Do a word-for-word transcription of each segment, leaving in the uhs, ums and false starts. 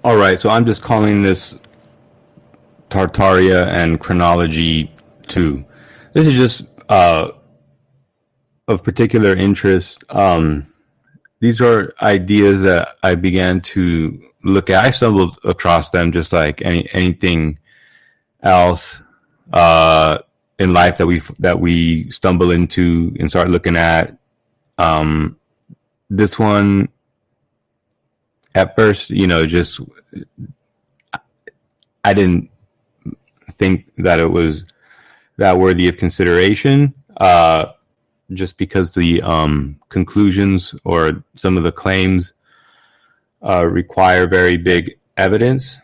All right, so I'm just calling this Tartaria and Chronology two. This is just uh, of particular interest. Um, these are ideas that I began to look at. I stumbled across them just like any, anything else uh, in life that we that we stumble into and start looking at. Um, this one, at first, you know, just I didn't think that it was that worthy of consideration, uh, just because the um, conclusions or some of the claims uh, require very big evidence.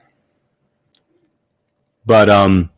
But, um,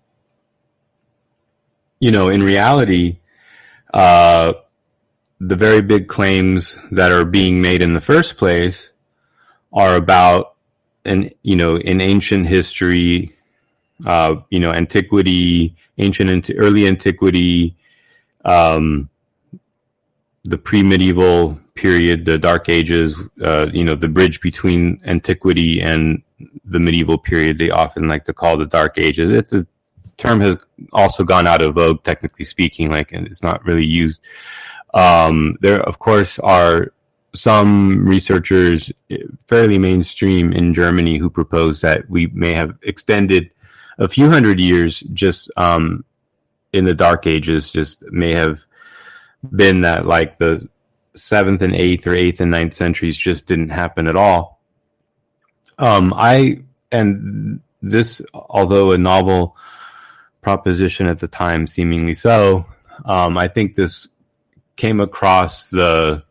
you know, in reality, uh, the very big claims that are being made in the first place are about, an, you know, in ancient history, uh, you know, antiquity, ancient, early antiquity, um, the pre-medieval period, the Dark Ages, uh, you know, the bridge between antiquity and the medieval period, they often like to call the Dark Ages. It's a term has also gone out of vogue, technically speaking, like, and it's not really used. Um, there, of course, are some researchers, fairly mainstream in Germany, who propose that we may have extended a few hundred years just um, in the Dark Ages, just may have been that like the seventh and eighth or eighth and ninth centuries just didn't happen at all. Um, I, and this, although a novel proposition at the time, seemingly so, um, I think this came across the,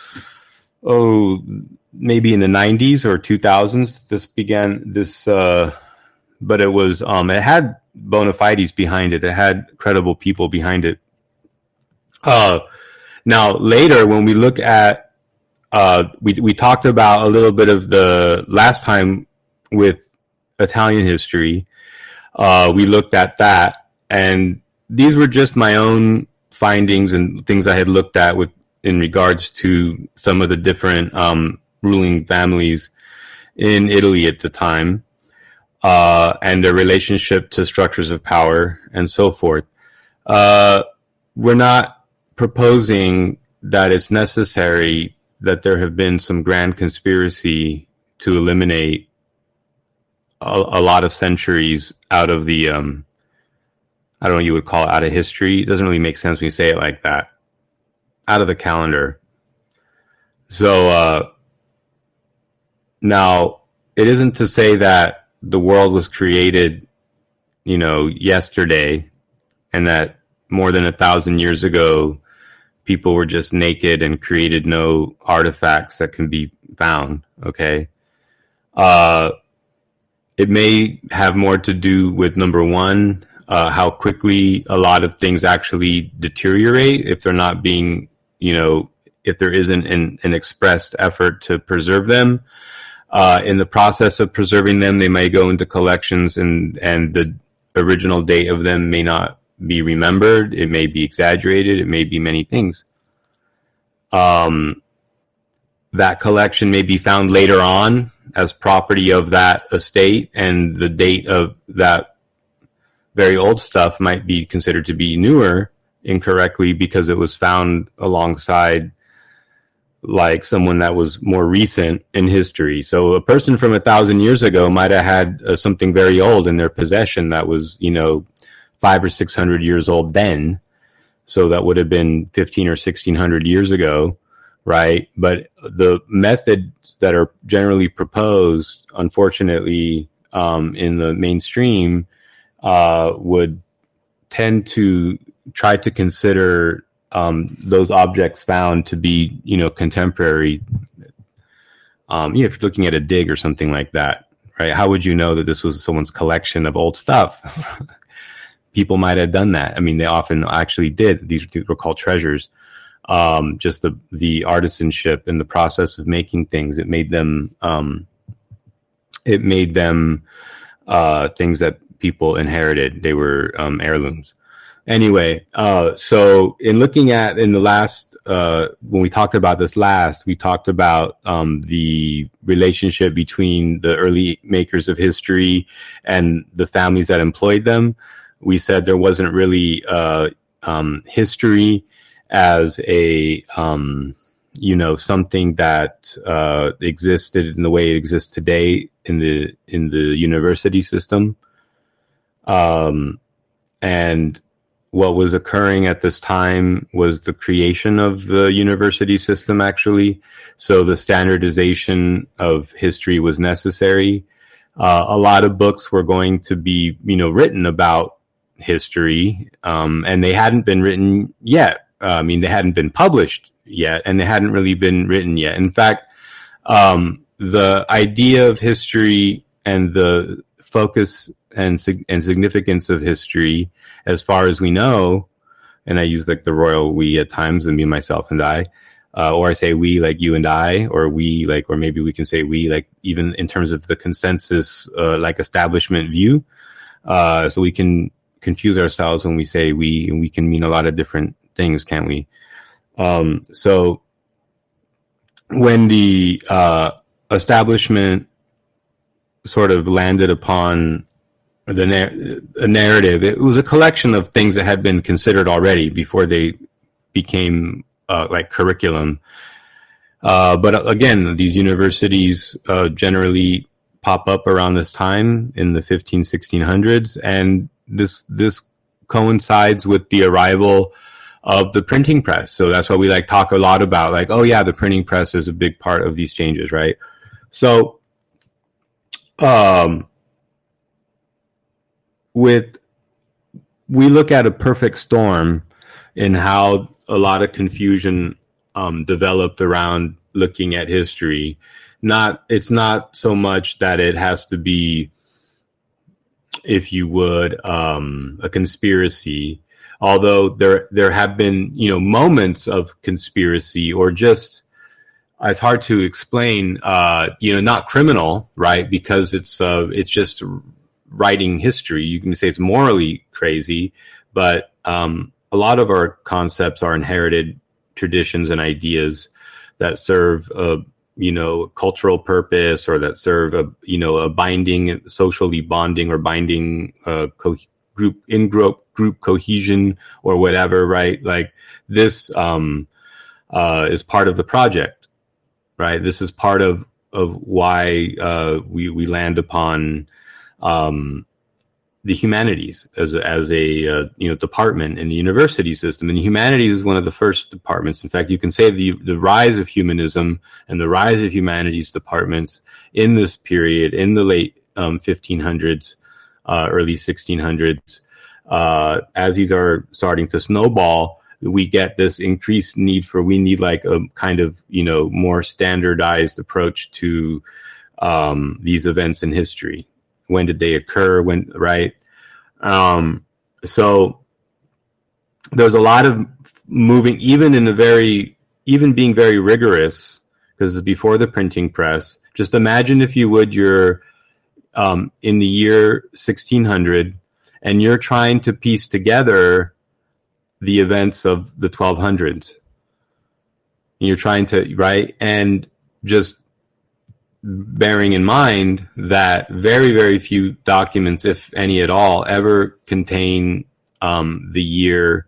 oh, maybe in the nineties or two thousands, this began this, uh, but it was, um, it had bona fides behind it. It had credible people behind it. Uh, now later, when we look at, uh, we, we talked about a little bit of the last time with Italian history. Uh, we looked at that, and these were just my own findings and things I had looked at with, in regards to some of the different, um, ruling families in Italy at the time, uh, and their relationship to structures of power and so forth. Uh, we're not proposing that it's necessary that there have been some grand conspiracy to eliminate a, a lot of centuries out of the, um, I don't know what you would call it, out of history. It doesn't really make sense when you say it like that. Out of the calendar. So, uh, now, it isn't to say that the world was created, you know, yesterday, and that more than a thousand years ago, people were just naked and created no artifacts that can be found, okay? Uh, it may have more to do with, number one, uh, how quickly a lot of things actually deteriorate if they're not being, you know, if there isn't an, an expressed effort to preserve them. Uh, in the process of preserving them, they may go into collections, and, and the original date of them may not be remembered. It may be exaggerated. It may be many things. Um, that collection may be found later on as property of that estate, and the date of that very old stuff might be considered to be newer incorrectly because it was found alongside like someone that was more recent in history. So a person from a thousand years ago might have had uh, something very old in their possession that was, you know, five or six hundred years old then. So that would have been fifteen or sixteen hundred years ago, right? But the methods that are generally proposed, unfortunately, um, in the mainstream, uh, would tend to try to consider um, those objects found to be, you know, contemporary. Um, you know, if you're looking at a dig or something like that, right? How would you know that this was someone's collection of old stuff? People might have done that. I mean, they often actually did. These were called treasures. Um, just the, the artisanship and the process of making things, it made them, um, it made them, uh, things that people inherited. They were, um, heirlooms. Anyway, uh, so in looking at in the last uh, when we talked about this last, we talked about um, the relationship between the early makers of history and the families that employed them. We said there wasn't really uh, um, history as a um, you know something that uh, existed in the way it exists today in the in the university system, um, and what was occurring at this time was the creation of the university system, actually. So the standardization of history was necessary. Uh, a lot of books were going to be, you know, written about history, um, and they hadn't been written yet. Uh, I mean, they hadn't been published yet, and they hadn't really been written yet. In fact, um, the idea of history and the focus and and significance of history, as far as we know, and I use like the royal we at times, and me, myself, and I, uh, or I say we like you and I, or we like, or maybe we can say we like even in terms of the consensus, uh, like establishment view. Uh, so we can confuse ourselves when we say we, and we can mean a lot of different things, can't we? Um, so when the uh, establishment sort of landed upon the na- a narrative, it was a collection of things that had been considered already before they became uh, like curriculum. Uh, but again, these universities uh, generally pop up around this time in the fifteen, sixteen hundreds, and this this coincides with the arrival of the printing press. So that's why we like talk a lot about like, oh yeah, the printing press is a big part of these changes, right? So um, with we look at a perfect storm in how a lot of confusion um, developed around looking at history. Not it's not so much that it has to be, if you would, um, a conspiracy. Although there there have been, you know, moments of conspiracy, or just, it's hard to explain, uh, you know, not criminal, right? Because it's uh, it's just writing history. You can say it's morally crazy, but um, a lot of our concepts are inherited traditions and ideas that serve a, you know, cultural purpose, or that serve a, you know, a binding, socially bonding or binding uh, co- group in group group cohesion or whatever, right? Like this um, uh, is part of the project, right? This is part of of why uh, we we land upon um, the humanities as a, as a uh, you know department in the university system. And the humanities is one of the first departments. In fact, you can say the the rise of humanism and the rise of humanities departments in this period, in the late um, fifteen hundreds, uh, early sixteen hundreds, uh, as these are starting to snowball, we get this increased need for, we need like a kind of, you know, more standardized approach to um, these events in history. When did they occur? When, right? Um, so there's a lot of moving, even in the very, even being very rigorous, because it's before the printing press. Just imagine, if you would, you're um, in the year sixteen hundred, and you're trying to piece together the events of the twelve hundreds. And you're trying to, right? And just bearing in mind that very, very few documents, if any at all, ever contain um, the year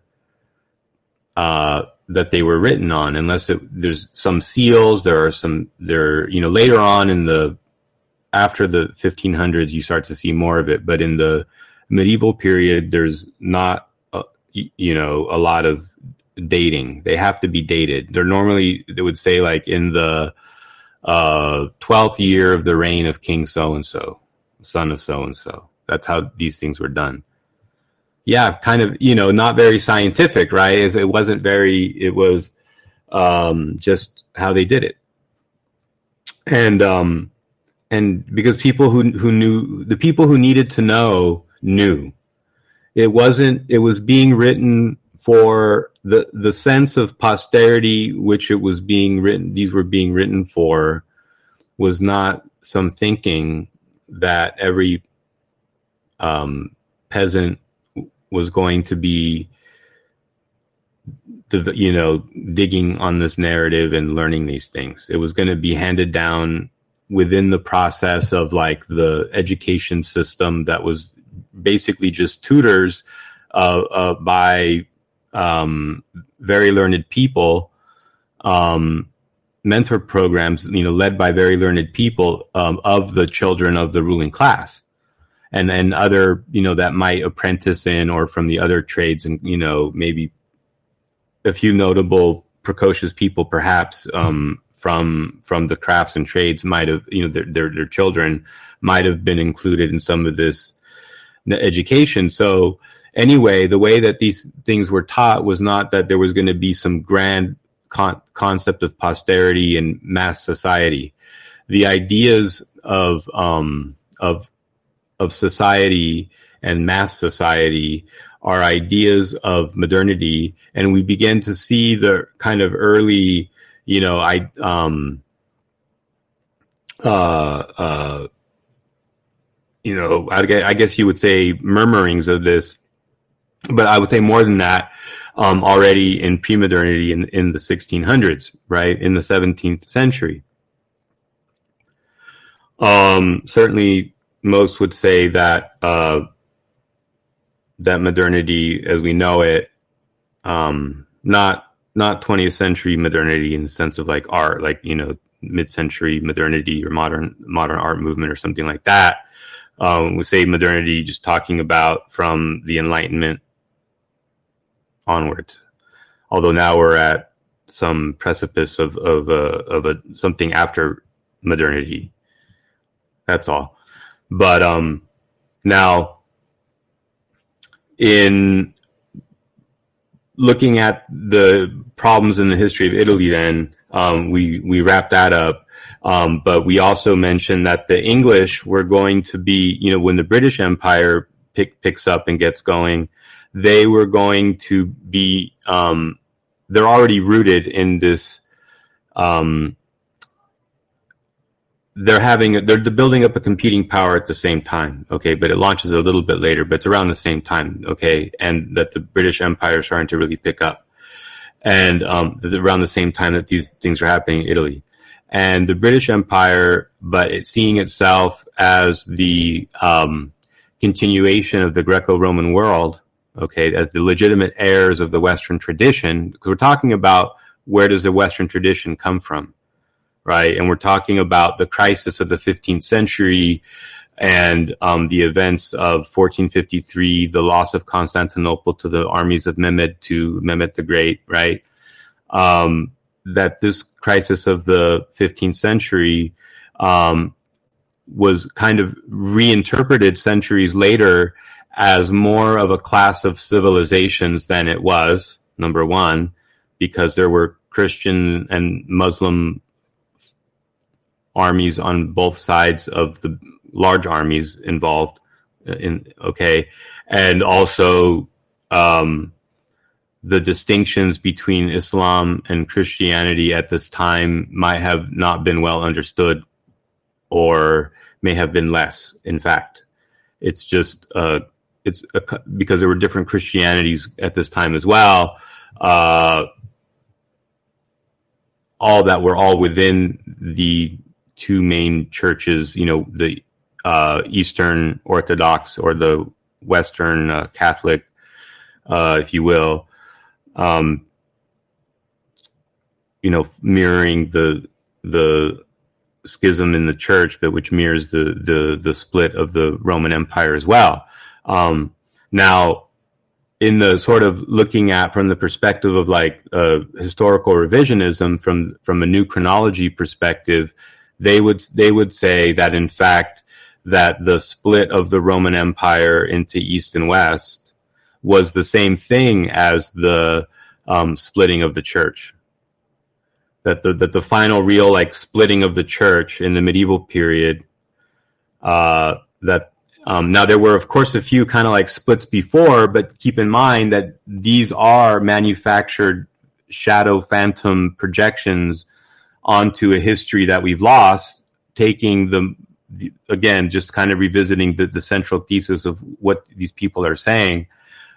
uh, that they were written on, unless it, there's some seals. There are some, there, you know, later on in the, after the fifteen hundreds, you start to see more of it. But in the medieval period, there's not, a, you know, a lot of dating. They have to be dated. They're normally, they would say like in the uh, twelfth year of the reign of King so-and-so, son of so-and-so. That's how these things were done. Yeah, kind of, you know, not very scientific, right? It wasn't very, it was um, just how they did it. And, um, and because people who, who knew, the people who needed to know knew. It wasn't, it was being written for the, the sense of posterity, which it was being written, these were being written for, was not some thinking that every um, peasant was going to be, you know, digging on this narrative and learning these things. It was going to be handed down within the process of like the education system that was basically just tutors uh, uh, by um, very learned people, um, mentor programs, you know, led by very learned people um, of the children of the ruling class. And then other, you know, that might apprentice in or from the other trades, and, you know, maybe a few notable precocious people, perhaps, um, from from the crafts and trades might have, you know, their, their, their children might have been included in some of this education. So anyway, the way that these things were taught was not that there was going to be some grand con- concept of posterity and mass society. The ideas of um, of of society and mass society are ideas of modernity, and we begin to see the kind of early, you know, I um, uh, uh, you know, I guess, I guess you would say murmurings of this, but I would say more than that, um, already in pre-modernity in in the sixteen hundreds, right, in the seventeenth century. Um, certainly. Most would say that uh, that modernity, as we know it, um, not not twentieth century modernity in the sense of like art, like, you know, mid-century modernity or modern modern art movement or something like that. Um, we say modernity just talking about from the Enlightenment onwards. Although now we're at some precipice of of a, of a something after modernity. That's all. But um, now, in looking at the problems in the history of Italy, then um, we we wrap that up. Um, but we also mentioned that the English were going to be, you know, when the British Empire pick, picks up and gets going, they were going to be, um, they're already rooted in this. Um, They're having, they're building up a competing power at the same time, okay? But it launches a little bit later, but it's around the same time, okay? And that the British Empire is starting to really pick up. And um, around the same time that these things are happening in Italy. And the British Empire, but it's seeing itself as the um, continuation of the Greco-Roman world, okay, as the legitimate heirs of the Western tradition, because we're talking about where does the Western tradition come from? Right. And we're talking about the crisis of the fifteenth century and um, the events of fourteen fifty-three, the loss of Constantinople to the armies of Mehmed, to Mehmed the Great. Right. Um, that this crisis of the fifteenth century um, was kind of reinterpreted centuries later as more of a class of civilizations than it was, number one, because there were Christian and Muslim armies on both sides of the large armies involved in, okay. And also, um, the distinctions between Islam and Christianity at this time might have not been well understood, or may have been less. In fact, it's just, uh, it's a, because there were different Christianities at this time as well. Uh, all that were all within the two main churches, you know, the uh, Eastern Orthodox or the Western uh, Catholic, uh, if you will, um, you know, mirroring the the schism in the church, but which mirrors the the the split of the Roman Empire as well. Um, now, in the sort of looking at from the perspective of like uh, historical revisionism, from from a new chronology perspective, They would they would say that, in fact, that the split of the Roman Empire into East and West was the same thing as the um, splitting of the church. That the that the final real like splitting of the church in the medieval period. Uh, that um, now there were, of course, a few kind of like splits before, but keep in mind that these are manufactured shadow phantom projections onto a history that we've lost, taking the, the again, just kind of revisiting the, the central thesis of what these people are saying.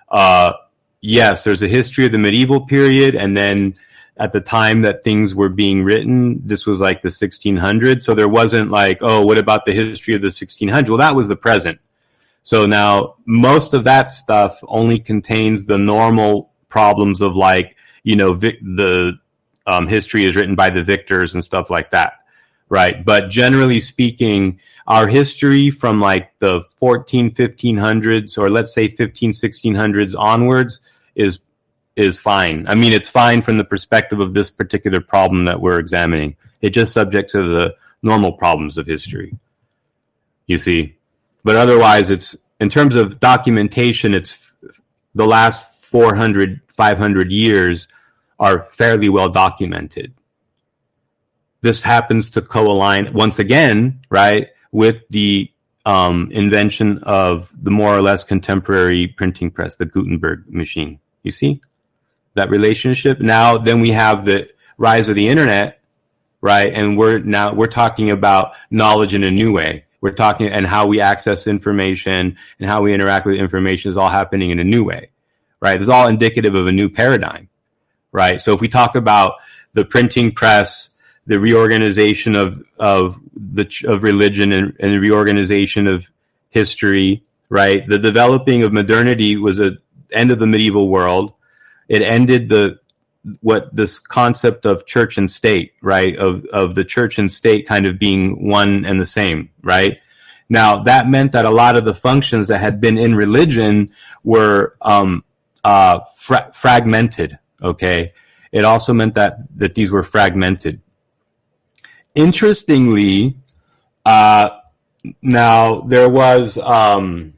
uh, yes, there's a history of the medieval period, and then at the time that things were being written, this was like the sixteen hundreds. So there wasn't like, oh, what about the history of the sixteen hundreds? Well, that was the present. So now most of that stuff only contains the normal problems of like, you know, vic- the um, history is written by the victors and stuff like that, right? But generally speaking, our history from like the fourteen, fifteen hundreds, or let's say fifteen, sixteen hundreds onwards is is fine. I mean, it's fine from the perspective of this particular problem that we're examining. It's just subject to the normal problems of history, you see. But otherwise, it's, in terms of documentation, it's the last four hundred, five hundred years are fairly well documented. This happens to co-align, once again, right, with the um, invention of the more or less contemporary printing press, the Gutenberg machine. You see that relationship? Now, then we have the rise of the internet, right? And we're now, we're talking about knowledge in a new way. We're talking, and how we access information and how we interact with information is all happening in a new way, right? This is all indicative of a new paradigm, right? So if we talk about the printing press, the reorganization of of the of religion and, and the reorganization of history, right? The developing of modernity was a end of the medieval world. It ended the what this concept of church and state, right? Of of the church and state kind of being one and the same, right? Now that meant that a lot of the functions that had been in religion were um, uh, fra- fragmented. Okay, it also meant that that these were fragmented. Interestingly, uh, now there was, um,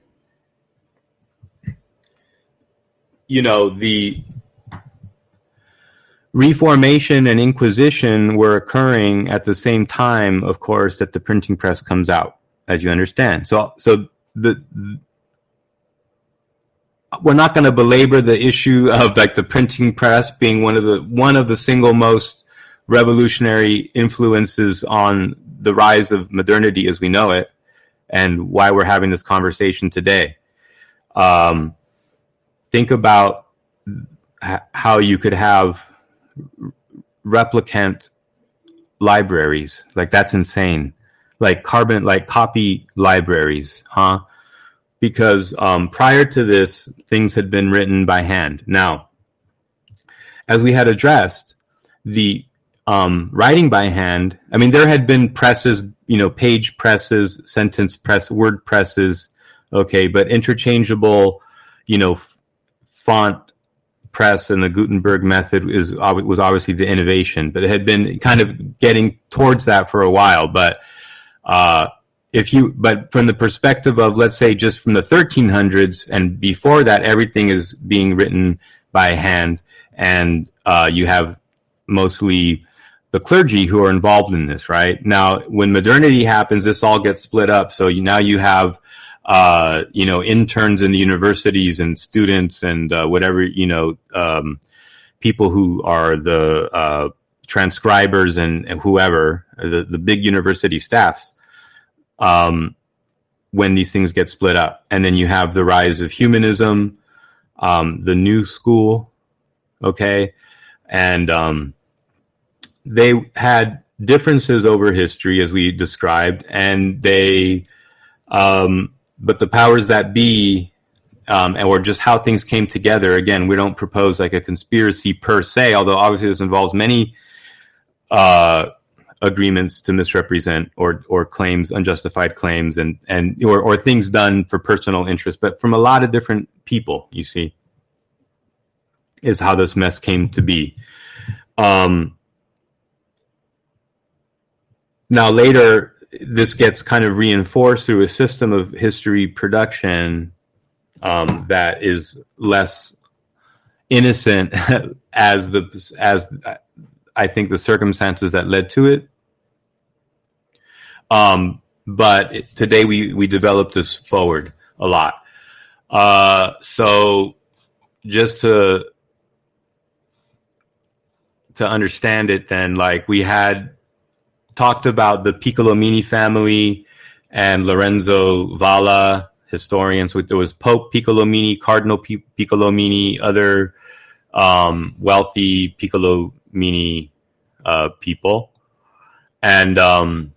you know, the Reformation and Inquisition were occurring at the same time, of course, that the printing press comes out, as you understand. So, so the, we're not going to belabor the issue of like the printing press being one of the one of the single most revolutionary influences on the rise of modernity as we know it, and why we're having this conversation today. Um, think about h- how you could have replicant libraries. Like, that's insane. Like carbon, like copy libraries, huh? Because um, prior to this, things had been written by hand. Now, as we had addressed, the um, writing by hand, I mean, there had been presses, you know, page presses, sentence press, word presses, okay, but interchangeable, you know, f- font press and the Gutenberg method is was obviously the innovation, but it had been kind of getting towards that for a while. But uh, if you, but from the perspective of, let's say, just from the thirteen hundreds and before that, everything is being written by hand, and uh, you have mostly the clergy who are involved in this, right? Now, when modernity happens, this all gets split up. So you, now you have Uh, you know, interns in the universities and students and uh, whatever, you know, um, people who are the uh, transcribers and, and whoever, the, the big university staffs, um, when these things get split up. And then you have the rise of humanism, um, the new school, okay? And um, they had differences over history, as we described, and they... Um, But the powers that be, um, or just how things came together, again, we don't propose like a conspiracy per se, although obviously this involves many uh, agreements to misrepresent or or claims, unjustified claims, and, and or, or things done for personal interest, but from a lot of different people, you see, is how this mess came to be. Um, now, later... this gets kind of reinforced through a system of history production um, that is less innocent as the as I think the circumstances that led to it. Um, but it, today we we developed this forward a lot. Uh, so just to to understand it, then, like, we had talked about the Piccolomini family and Lorenzo Valla, historians. There was Pope Piccolomini, Cardinal P- Piccolomini, other um, wealthy Piccolomini uh, people, and um,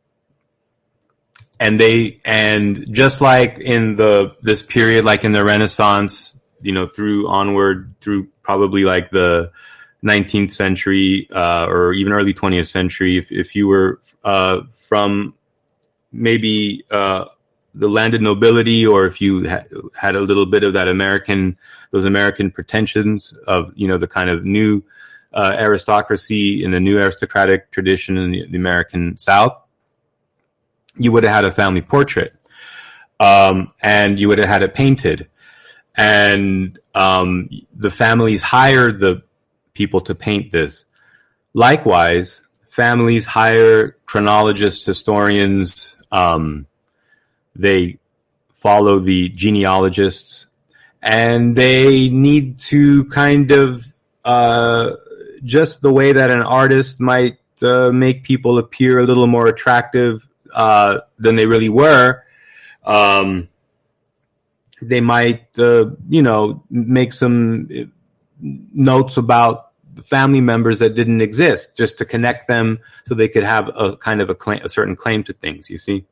and they and just like in the this period, like in the Renaissance, you know, through onward through probably like the nineteenth century uh, or even early twentieth century, if, if you were uh, from maybe uh, the landed nobility, or if you ha- had a little bit of that American, those American pretensions of, you know, the kind of new uh, aristocracy in the new aristocratic tradition in the, the American South, you would have had a family portrait, um, and you would have had it painted, and um, the families hired the people to paint this. Likewise, families hire chronologists, historians. Um, they follow the genealogists, and they need to kind of uh, just the way that an artist might uh, make people appear a little more attractive uh, than they really were. Um, they might, uh, you know, make some notes about family members that didn't exist, just to connect them so they could have a kind of a, claim, a certain claim to things, you see?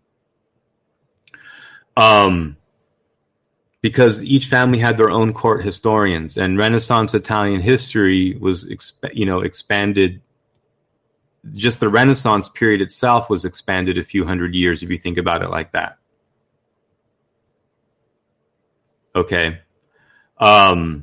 Um, because each family had their own court historians, and Renaissance Italian history was, exp- you know, expanded. Just the Renaissance period itself was expanded a few hundred years, if you think about it like that. Okay. Um,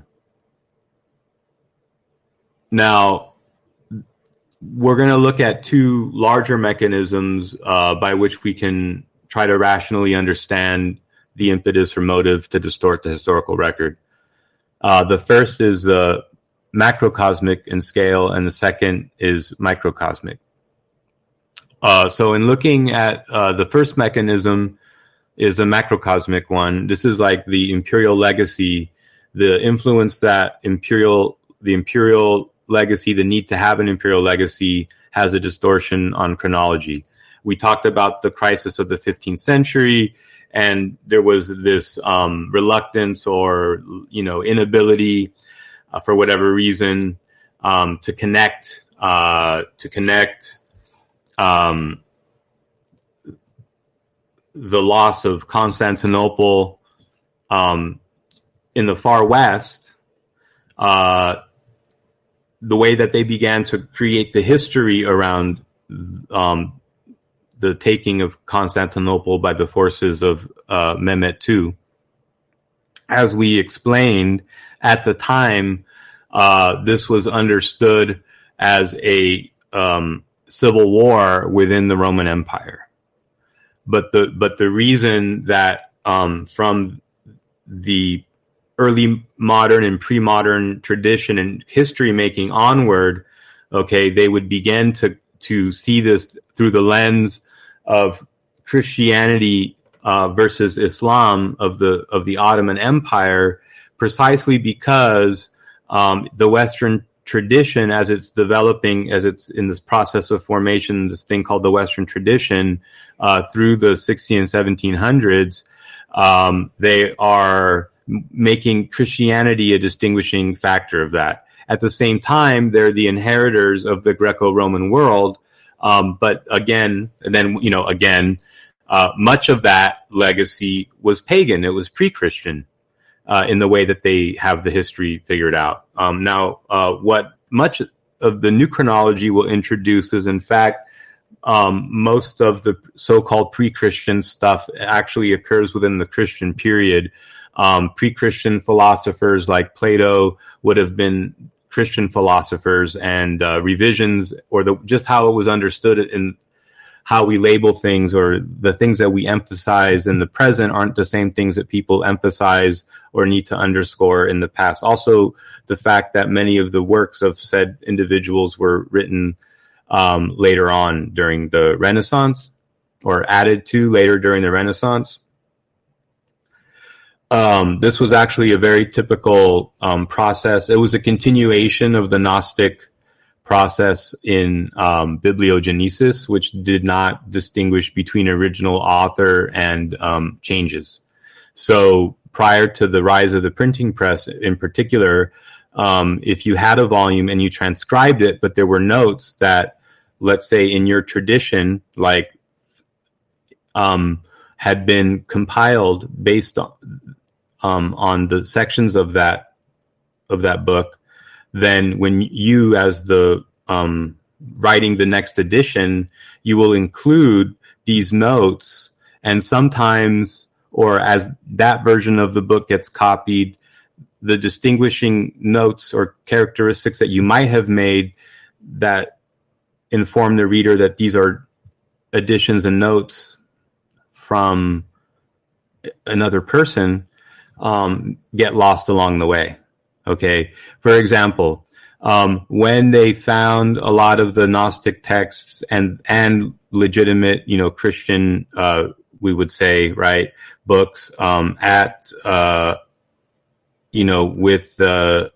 now, we're going to look at two larger mechanisms uh, by which we can try to rationally understand the impetus or motive to distort the historical record. Uh, the first is uh, macrocosmic in scale, and the second is microcosmic. Uh, so in looking at uh, the first mechanism is a macrocosmic one. This is like the imperial legacy, the influence that imperial, the imperial legacy, the need to have an imperial legacy has a distortion on chronology. We talked about the crisis of the fifteenth century, and there was this um, reluctance or, you know, inability uh, for whatever reason um, to connect, uh, to connect um, the loss of Constantinople um, in the far west, uh, the way that they began to create the history around um, the taking of Constantinople by the forces of uh, Mehmet the Second. As we explained at the time, uh, this was understood as a um, civil war within the Roman Empire. But the but the reason that um, from the early modern and pre-modern tradition and history making onward, okay, they would begin to to see this through the lens of Christianity uh, versus Islam of the of the Ottoman Empire, precisely because um, the Western tradition, as it's developing, as it's in this process of formation, this thing called the Western tradition, uh, through the sixteen and seventeen hundreds, um, they are making Christianity a distinguishing factor of that. At the same time, they're the inheritors of the Greco-Roman world. Um, but again, and then, you know, again, uh, much of that legacy was pagan. It was pre-Christian uh, in the way that they have the history figured out. Um, now, uh, what much of the new chronology will introduce is, in fact, um, most of the so-called pre-Christian stuff actually occurs within the Christian period. Um, pre-Christian philosophers like Plato would have been Christian philosophers, and uh, revisions, or the just how it was understood in how we label things, or the things that we emphasize in the present aren't the same things that people emphasize or need to underscore in the past. Also, the fact that many of the works of said individuals were written um, later on during the Renaissance, or added to later during the Renaissance. Um, this was actually a very typical um, process. It was a continuation of the Gnostic process in um, bibliogenesis, which did not distinguish between original author and um, changes. So prior to the rise of the printing press in particular, um, if you had a volume and you transcribed it, but there were notes that, let's say in your tradition, like um, had been compiled based on um, on the sections of that of that book, then when you, as the um, writing the next edition, you will include these notes, and sometimes, or as that version of the book gets copied, the distinguishing notes or characteristics that you might have made that inform the reader that these are additions and notes from another person um, get lost along the way. Okay. For example, um, when they found a lot of the Gnostic texts and, and legitimate, you know, Christian, uh, we would say, right, books, um, at, uh, you know, with the,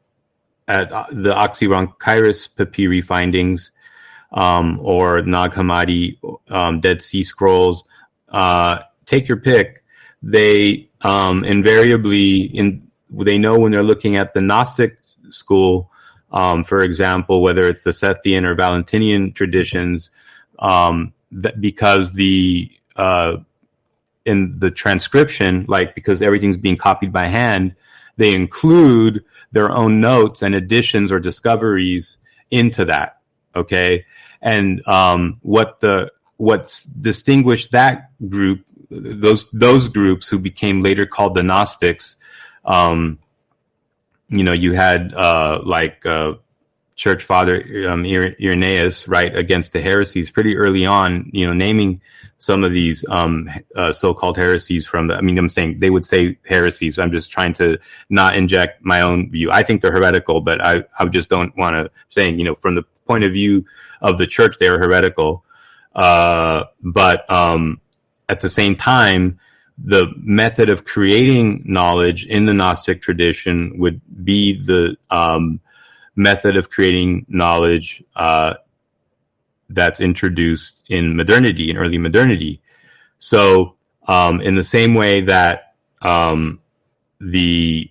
at the Oxyrhynchus papyri findings, um, or Nag Hammadi, um, Dead Sea Scrolls, uh, take your pick. They, um, invariably in, they know when they're looking at the Gnostic school, um, for example, whether it's the Sethian or Valentinian traditions, um, that because the, uh, in the transcription, like because everything's being copied by hand, they include their own notes and additions or discoveries into that. Okay. And, um, what the, what's distinguished that group, those, those groups who became later called the Gnostics, Um, you know, you had, uh, like, uh, Church Father, um, Irenaeus, right, against the heresies pretty early on, you know, naming some of these, um, uh, so-called heresies from the, I mean, I'm saying they would say heresies. I'm just trying to not inject my own view. I think they're heretical, but I, I just don't want to saying, you know, from the point of view of the church, they are heretical. Uh, but, um, at the same time, the method of creating knowledge in the Gnostic tradition would be the um, method of creating knowledge uh, that's introduced in modernity, in early modernity. So um, in the same way that um, the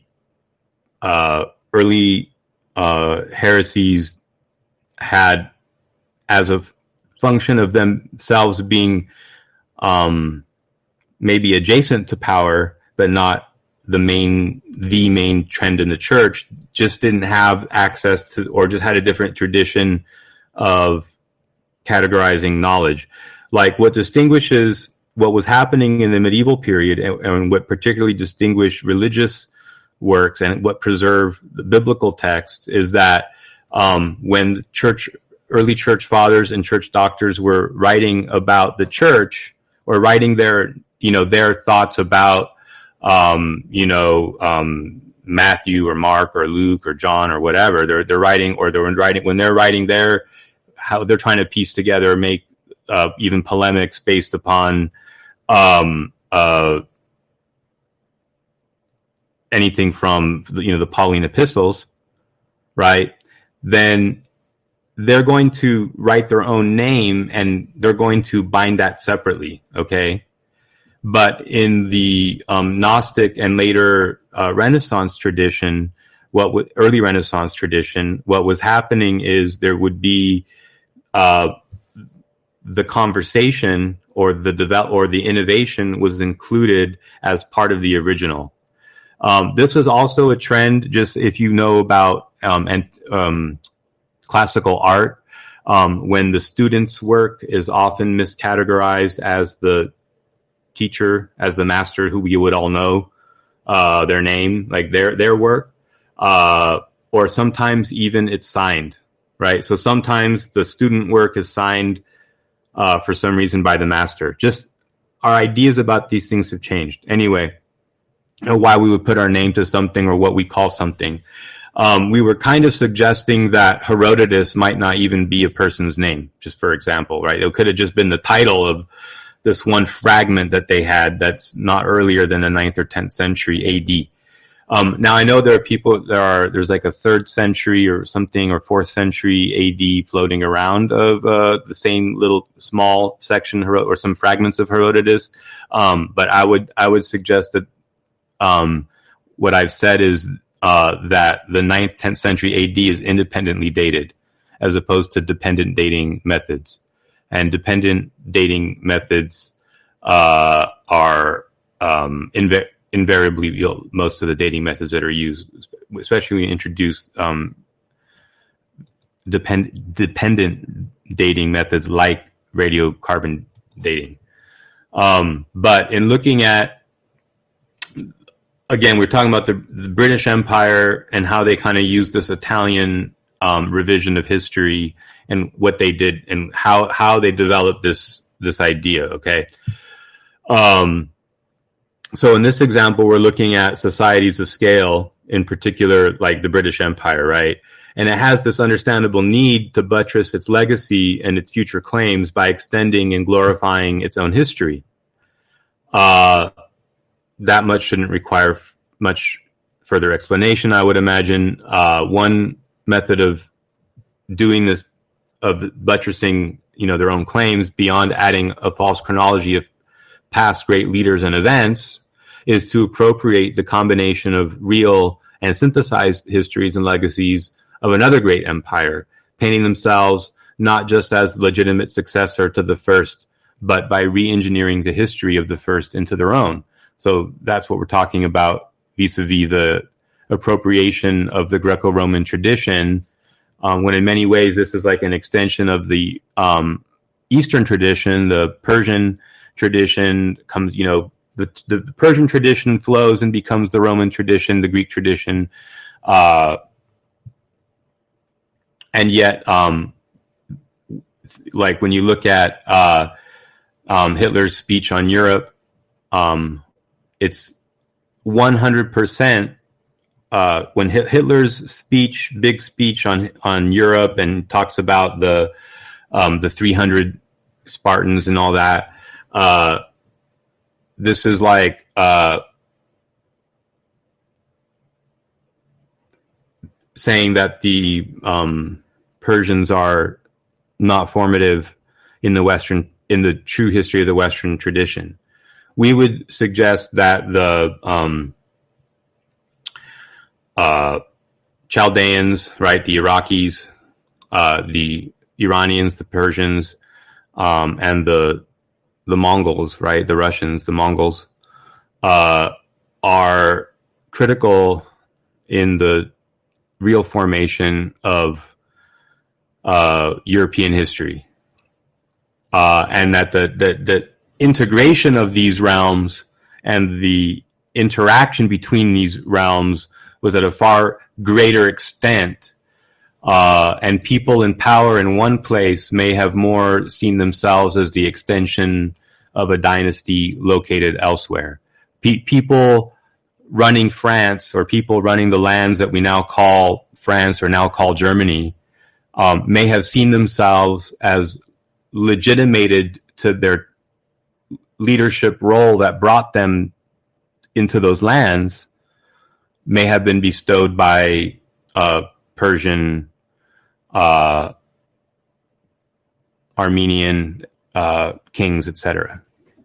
uh, early uh, heresies had, as a function of themselves being um, maybe adjacent to power, but not the main, the main trend in the church, just didn't have access to, or just had a different tradition of categorizing knowledge. Like what distinguishes what was happening in the medieval period and, and what particularly distinguished religious works and what preserve the biblical texts is that um, when the church, early church fathers and church doctors were writing about the church or writing their you know, their thoughts about, um, you know, um, Matthew or Mark or Luke or John or whatever they're, they're writing, or they're writing, when they're writing their, how they're trying to piece together, make, uh, even polemics based upon, um, uh, anything from, you know, the Pauline epistles, right? Then they're going to write their own name and they're going to bind that separately. Okay. But in the um, Gnostic and later uh, Renaissance tradition, what w- early Renaissance tradition, what was happening is there would be uh, the conversation or the develop or the innovation was included as part of the original. Um, this was also a trend. Just if you know about um, and um, classical art, um, when the student's work is often miscategorized as the teacher, as the master, who you would all know uh their name, like their their work, uh or sometimes even it's signed, right? So sometimes the student work is signed uh for some reason by the master. Just our ideas about these things have changed. Anyway, you know, why we would put our name to something or what we call something. Um, we were kind of suggesting that Herodotus might not even be a person's name, just for example, right? It could have just been the title of this one fragment that they had that's not earlier than the ninth or tenth century A D. Um, now I know there are people, there are, there's like a third century or something or fourth century A D floating around of, uh, the same little small section or some fragments of Herodotus. Um, but I would, I would suggest that um, what I've said is uh, that the ninth, tenth century A D is independently dated, as opposed to dependent dating methods. And dependent dating methods uh, are um, inv- invariably, you know, most of the dating methods that are used, especially when you introduce um, depend- dependent dating methods like radiocarbon dating. Um, but in looking at, again, we're talking about the, the British Empire and how they kind of used this Italian um, revision of history and what they did and how, how they developed this, this idea. Okay. Um, so in this example, we're looking at societies of scale, in particular, like the British Empire, right? And it has this understandable need to buttress its legacy and its future claims by extending and glorifying its own history. Uh, that much shouldn't require f- much further explanation, I would imagine. Uh, one method of doing this, of buttressing, you know, their own claims beyond adding a false chronology of past great leaders and events, is to appropriate the combination of real and synthesized histories and legacies of another great empire, painting themselves not just as legitimate successor to the first, but by re-engineering the history of the first into their own. So that's what we're talking about vis-a-vis the appropriation of the Greco-Roman tradition, um, when in many ways this is like an extension of the um, Eastern tradition. The Persian tradition comes, you know, the, the Persian tradition flows and becomes the Roman tradition, the Greek tradition, uh, and yet, um, like when you look at uh, um, Hitler's speech on Europe, um, it's one hundred percent uh, when Hitler's speech, big speech on on Europe, and talks about the um, the three hundred Spartans and all that. Uh, this is like uh, saying that the um, Persians are not formative in the Western, in the true history of the Western tradition. We would suggest that the um, uh, Chaldeans, right, the Iraqis, uh, the Iranians, the Persians, um, and the the Mongols, right, the Russians, the Mongols, uh, are critical in the real formation of uh, European history, uh, and that the, the the integration of these realms and the interaction between these realms was at a far greater extent, uh, and people in power in one place may have more seen themselves as the extension of a dynasty located elsewhere. Pe- people running France, or people running the lands that we now call France or now call Germany, um, may have seen themselves as legitimated to their leadership role that brought them into those lands, may have been bestowed by uh, Persian, uh, Armenian uh, kings, et cetera.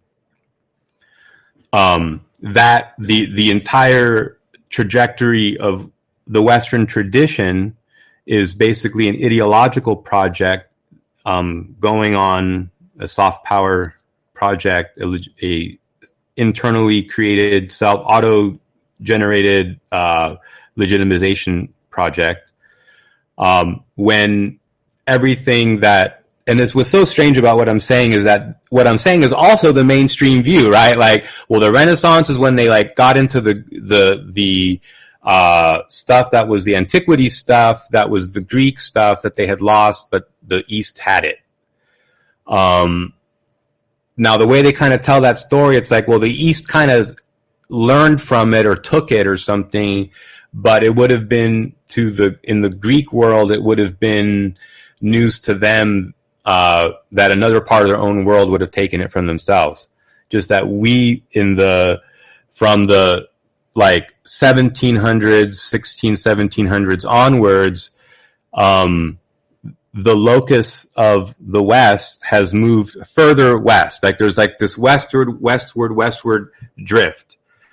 Um, that the the entire trajectory of the Western tradition is basically an ideological project um, going on, a soft power project, a, a internally created, self auto generated uh, legitimization project. Um, when everything that, and this was so strange about what I'm saying is that what I'm saying is also the mainstream view, right? Like, well, the Renaissance is when they like got into the the the uh, stuff that was the antiquity stuff, that was the Greek stuff that they had lost, but the East had it. Um, now, the way they kind of tell that story, it's like, well, the East kind of learned from it or took it or something, but it would have been to the, in the Greek world, it would have been news to them uh, that another part of their own world would have taken it from themselves. Just that we in the, from the like seventeen hundreds, sixteen, seventeen hundreds onwards, um, the locus of the West has moved further west. Like there's like this westward, westward, westward drift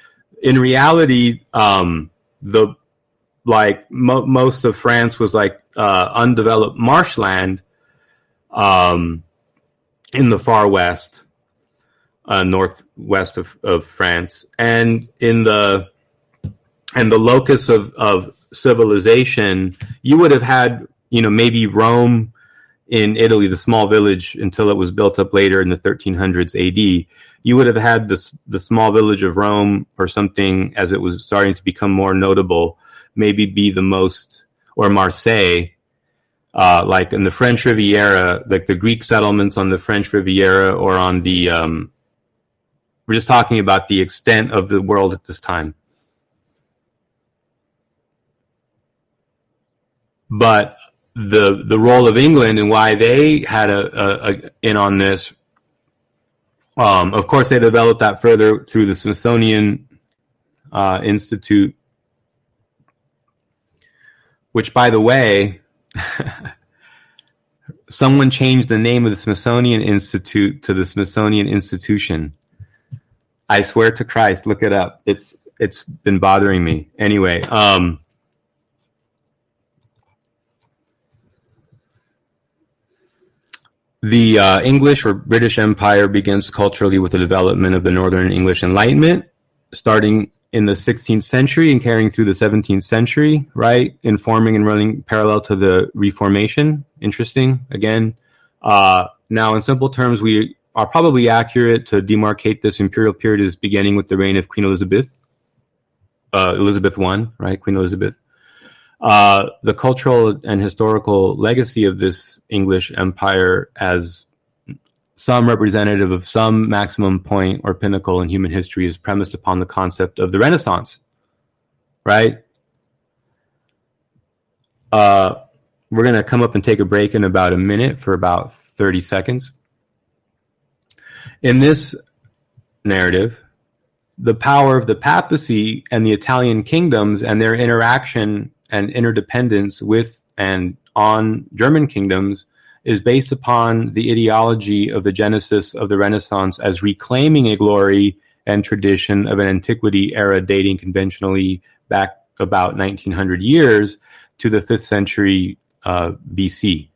in reality, um, the like mo- most of France was like uh, undeveloped marshland um, in the far west, uh, northwest of, of France, and in the and the locus of, of civilization, you would have had, you know, maybe Rome in Italy, the small village, until it was built up later in the thirteen hundreds A D. You would have had this the small village of Rome or something as it was starting to become more notable, maybe be the most, or Marseille, uh, like in the French Riviera, like the Greek settlements on the French Riviera, or on the, um, we're just talking about the extent of the world at this time. But the the role of England and why they had a, a, a in on this, um, of course, they developed that further through the Smithsonian uh, Institute, which, by the way, someone changed the name of the Smithsonian Institute to the Smithsonian Institution. I swear to Christ, look it up. It's it's been bothering me. Anyway, um, the uh, English or British Empire begins culturally with the development of the Northern English Enlightenment, starting in the sixteenth century and carrying through the seventeenth century, right? Informing and running parallel to the Reformation. Interesting, again. Uh, now, in simple terms, we are probably accurate to demarcate this imperial period as beginning with the reign of Queen Elizabeth, uh, Elizabeth the First, right? Queen Elizabeth. Uh, the cultural and historical legacy of this English empire as some representative of some maximum point or pinnacle in human history is premised upon the concept of the Renaissance, right? Uh, we're going to come up and take a break in about a minute for about thirty seconds. In this narrative, the power of the papacy and the Italian kingdoms and their interaction and interdependence with and on German kingdoms is based upon the ideology of the genesis of the Renaissance as reclaiming a glory and tradition of an antiquity era dating conventionally back about nineteen hundred years to the fifth century uh, B C,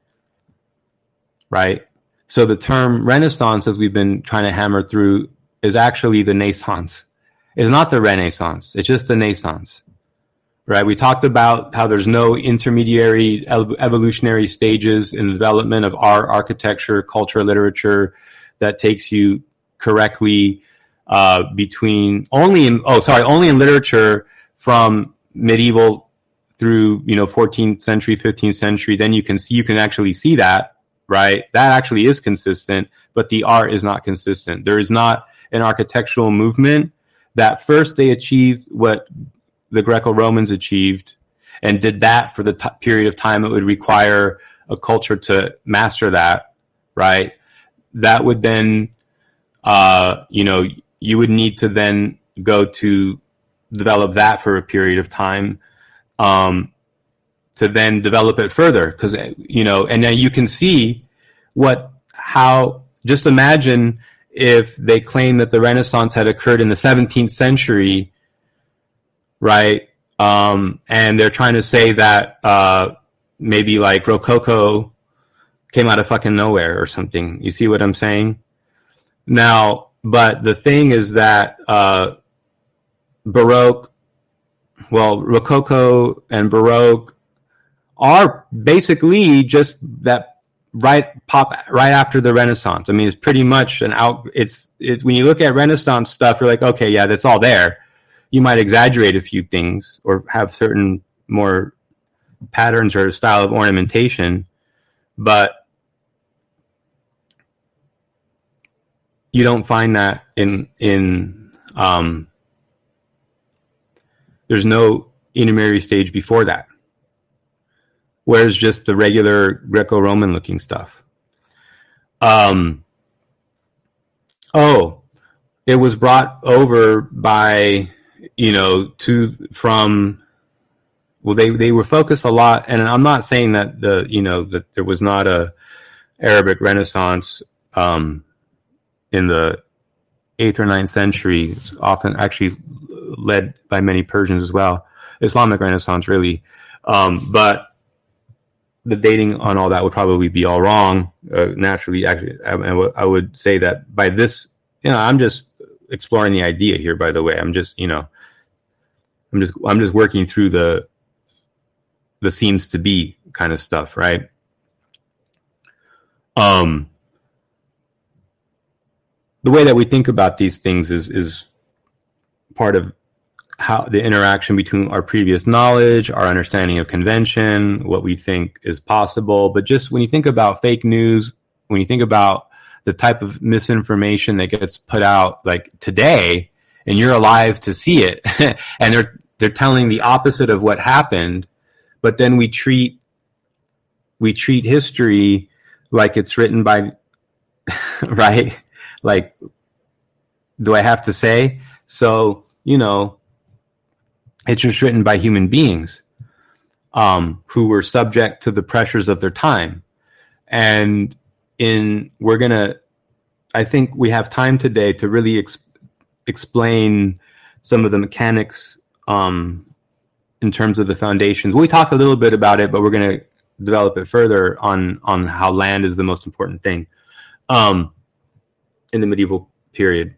right? So the term Renaissance, as we've been trying to hammer through, is actually the naissance. It's not the Renaissance. It's just the naissance. Right, we talked about how there's no intermediary evolutionary stages in the development of art, architecture, culture, literature that takes you correctly uh, between only in oh sorry only in literature from medieval through you know fourteenth century, fifteenth century. Then you can see you can actually see that, right? That actually is consistent, but the art is not consistent. There is not an architectural movement that first they achieved what the Greco-Romans achieved and did that for the t- period of time it would require a culture to master that, right? That would then, uh, you know, you would need to then go to develop that for a period of time um, to then develop it further. Because, you know, and then you can see what, how, just imagine if they claim that the Renaissance had occurred in the seventeenth century, right? Um, and they're trying to say that uh, maybe like Rococo came out of fucking nowhere or something. You see what I'm saying? Now, but the thing is that uh, Baroque, well, Rococo and Baroque are basically just that right pop right after the Renaissance. I mean, it's pretty much an out. It's it's when you look at Renaissance stuff, you're like, okay, yeah, that's all there. You might exaggerate a few things or have certain more patterns or style of ornamentation, but you don't find that in, in, um, there's no intermediary stage before that. Whereas just the regular Greco-Roman looking stuff. Um, oh, it was brought over by, you know, to from, well, they, they were focused a lot, and I'm not saying that the, you know, that there was not a Arabic Renaissance um, in the eighth or ninth century. Often, actually, led by many Persians as well. Islamic Renaissance, really. Um, but the dating on all that would probably be all wrong. Uh, naturally, actually, I, I, w- I would say that by this, you know, I'm just exploring the idea here, by the way. I'm just, you know, I'm just, I'm just working through the, the seems to be kind of stuff, right? Um, the way that we think about these things is, is part of how the interaction between our previous knowledge, our understanding of convention, what we think is possible. But just when you think about fake news, when you think about the type of misinformation that gets put out like today, and you're alive to see it, and they're they're telling the opposite of what happened, but then we treat we treat history like it's written by right? Like, do I have to say? So, you know, it's just written by human beings um, who were subject to the pressures of their time. And in we're going to, I think we have time today to really ex- explain some of the mechanics um, in terms of the foundations. We talked a little bit about it, but we're going to develop it further on, on how land is the most important thing um, in the medieval period.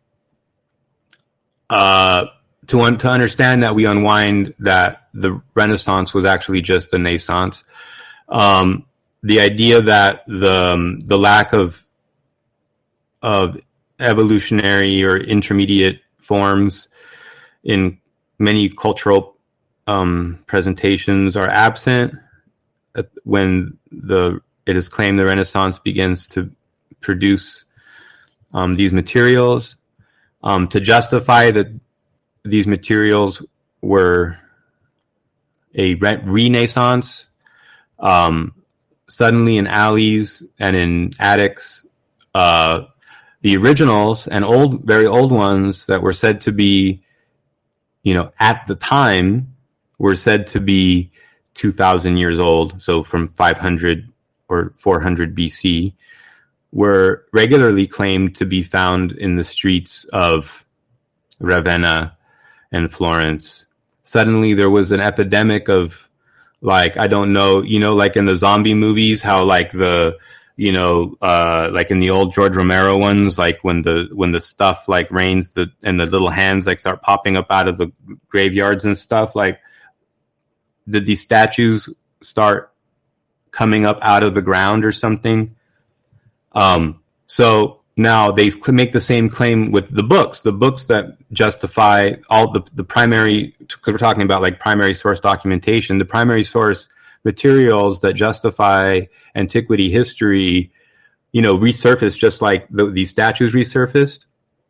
Uh, To, un- to understand that we unwind that the Renaissance was actually just a naissance. Um, the idea that the um, the lack of of evolutionary or intermediate forms in many cultural um, presentations are absent when the it is claimed the Renaissance begins to produce um, these materials um, to justify that these materials were a re- renaissance. Um, suddenly in alleys and in attics, uh, the originals and old, very old ones that were said to be, you know, at the time were said to be two thousand years old. So from five hundred or four hundred B C were regularly claimed to be found in the streets of Ravenna and Florence. Suddenly there was an epidemic of, like, I don't know, you know, like in the zombie movies, how like the, you know, uh, like in the old George Romero ones, like when the, when the stuff like rains the, and the little hands like start popping up out of the graveyards and stuff, like did these statues start coming up out of the ground or something? Um, so now they make the same claim with the books, the books that justify all the, the primary, because we're talking about like primary source documentation, the primary source materials that justify antiquity history, you know, resurfaced just like the, these statues resurfaced.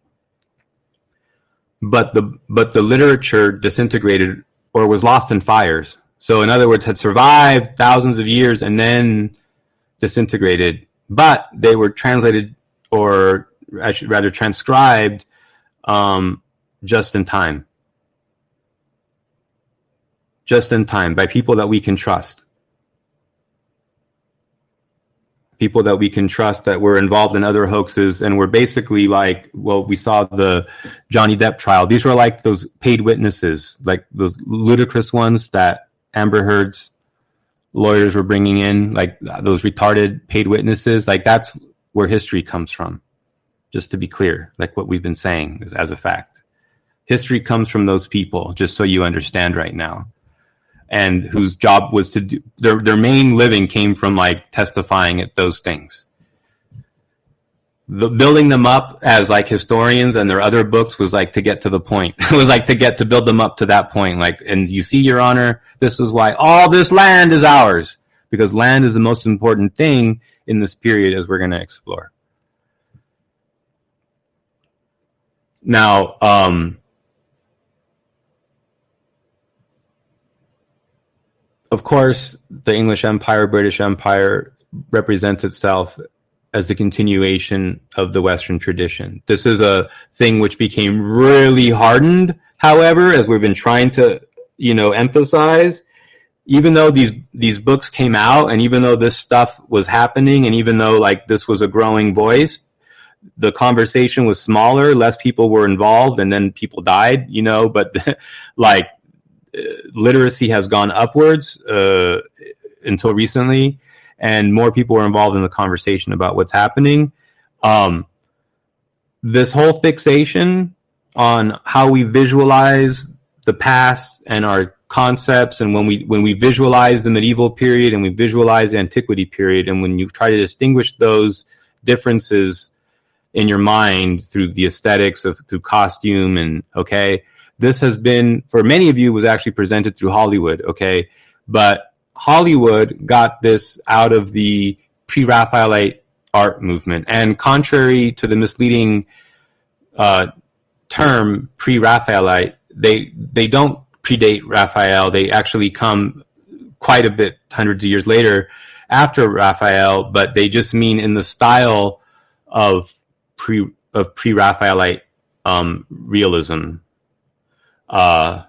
But the, but the literature disintegrated or was lost in fires. So in other words, had survived thousands of years and then disintegrated, but they were translated, or I should rather transcribed, um, just in time. Just in time by people that we can trust. People that we can trust that were involved in other hoaxes and were basically like, well, we saw the Johnny Depp trial. These were like those paid witnesses, like those ludicrous ones that Amber Heard's lawyers were bringing in, like those retarded paid witnesses. Like that's where history comes from, just to be clear, like what we've been saying is as a fact. History comes from those people, just so you understand right now, and whose job was to do, their, their main living came from like testifying at those things. The building them up as like historians and their other books was like to get to the point. It was like to get to build them up to that point. Like, and you see, Your Honor, this is why all this land is ours, because land is the most important thing in this period, as we're going to explore. Now, um, of course, the English Empire, British Empire represents itself as the continuation of the Western tradition. This is a thing which became really hardened, however, as we've been trying to, you know, emphasize. Even though these these books came out, and even though this stuff was happening, and even though like this was a growing voice, the conversation was smaller, less people were involved, and then people died, you know, but like literacy has gone upwards uh, until recently, and more people were involved in the conversation about what's happening. Um, this whole fixation on how we visualize the past and our concepts, and when we when we visualize the medieval period and we visualize the antiquity period, and when you try to distinguish those differences in your mind through the aesthetics of through costume, and okay, this has been, for many of you, was actually presented through Hollywood, okay, but Hollywood got this out of the pre-Raphaelite art movement, and contrary to the misleading uh, term pre-Raphaelite, they they don't predate Raphael. They actually come quite a bit hundreds of years later after Raphael, but they just mean in the style of pre of pre-Raphaelite um, realism. Uh,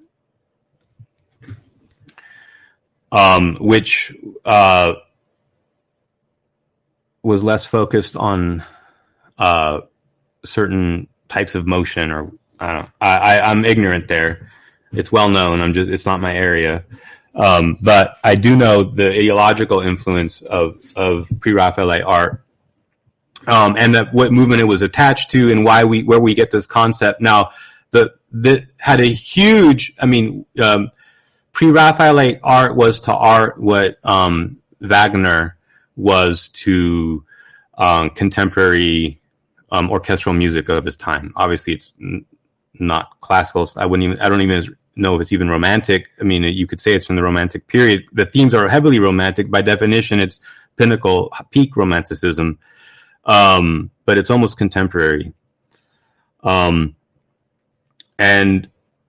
um, which uh, was less focused on uh, certain types of motion, or I don't know. I, I, I'm ignorant there. It's well known. I'm just, it's not my area. Um, but I do know the ideological influence of, of pre-Raphaelite art, um, and that what movement it was attached to, and why we, where we get this concept. Now, the, the had a huge, I mean, um, pre-Raphaelite art was to art what, um, Wagner was to, um, contemporary, um, orchestral music of his time. Obviously, it's n- not classical. I wouldn't even, I don't even know if it's even romantic. I mean, you could say it's from the Romantic period. The themes are heavily romantic. By definition, it's pinnacle, peak romanticism. Um, but it's almost contemporary. Um, and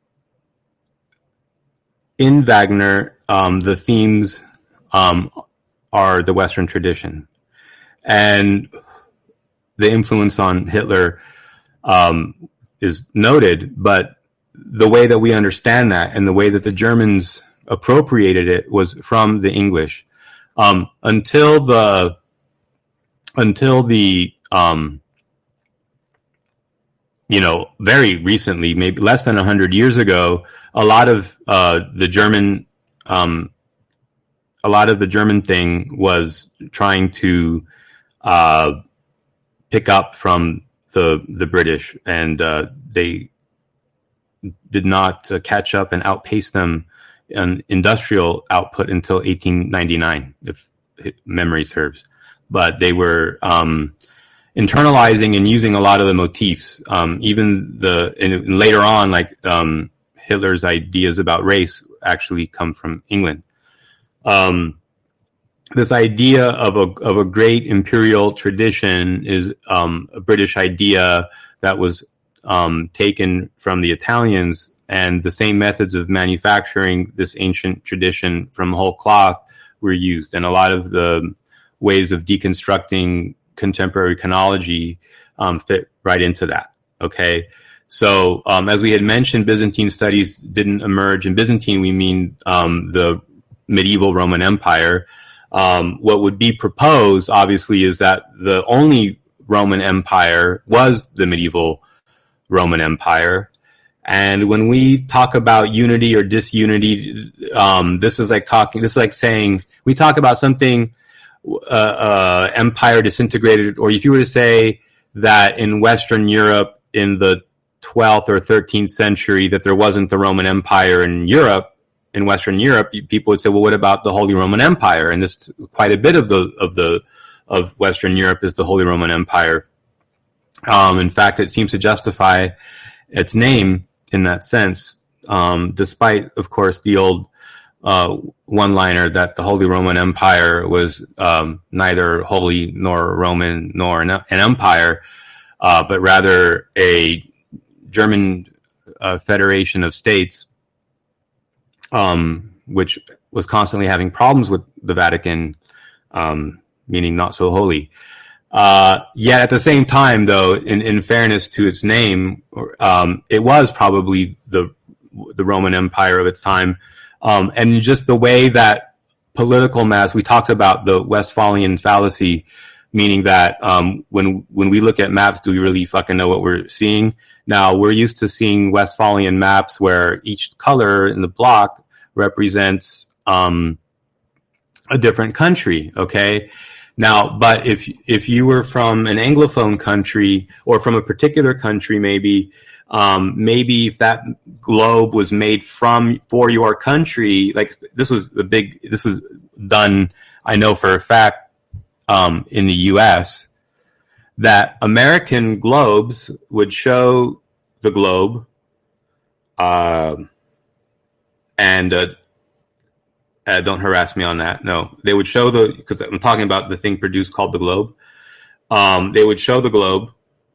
in Wagner, um, the themes, um, are the Western tradition, and the influence on Hitler, um, is noted, but the way that we understand that and the way that the Germans appropriated it was from the English. Um, until the, until the, um, you know, very recently, maybe less than a hundred years ago, a lot of, uh, the German, um, a lot of the German thing was trying to, uh, pick up from the, the British, and, uh, they did not uh, catch up and outpace them in industrial output until eighteen ninety-nine, if memory serves. But they were um, internalizing and using a lot of the motifs. Um, even the and later on, like um, Hitler's ideas about race actually come from England. Um, this idea of a of a great imperial tradition is um, a British idea that was Um, taken from the Italians, and the same methods of manufacturing this ancient tradition from whole cloth were used, and a lot of the ways of deconstructing contemporary chronology um, fit right into that. Okay, so um, as we had mentioned, Byzantine studies didn't emerge. In Byzantine, we mean um, the medieval Roman Empire. Um, what would be proposed, obviously, is that the only Roman Empire was the medieval Roman Empire. And when we talk about unity or disunity, um, this is like talking, this is like saying, we talk about something, uh, uh, empire disintegrated, or if you were to say that in Western Europe in the twelfth or thirteenth century, that there wasn't the Roman Empire in Europe, in Western Europe, people would say, well, what about the Holy Roman Empire? And this, quite a bit of the, of the, of Western Europe is the Holy Roman Empire. Um, in fact, it seems to justify its name in that sense, um, despite, of course, the old uh, one-liner that the Holy Roman Empire was um, neither holy nor Roman nor an, an empire, uh, but rather a German uh, federation of states, um, which was constantly having problems with the Vatican, um, meaning not so holy. Uh, yet at the same time, though, in, in fairness to its name, um, it was probably the the Roman Empire of its time. Um, and just the way that political mass, we talked about the Westphalian fallacy, meaning that um, when when we look at maps, do we really fucking know what we're seeing? Now, we're used to seeing Westphalian maps where each color in the block represents um, a different country, okay? Now, but if if you were from an Anglophone country or from a particular country, maybe um, maybe if that globe was made from for your country, like this was a big, this was done, I know for a fact, um, in the U S, that American globes would show the globe, uh, and uh, Uh, don't harass me on that. No, they would show the, because I'm talking about the thing produced called the globe. Um, they would show the globe,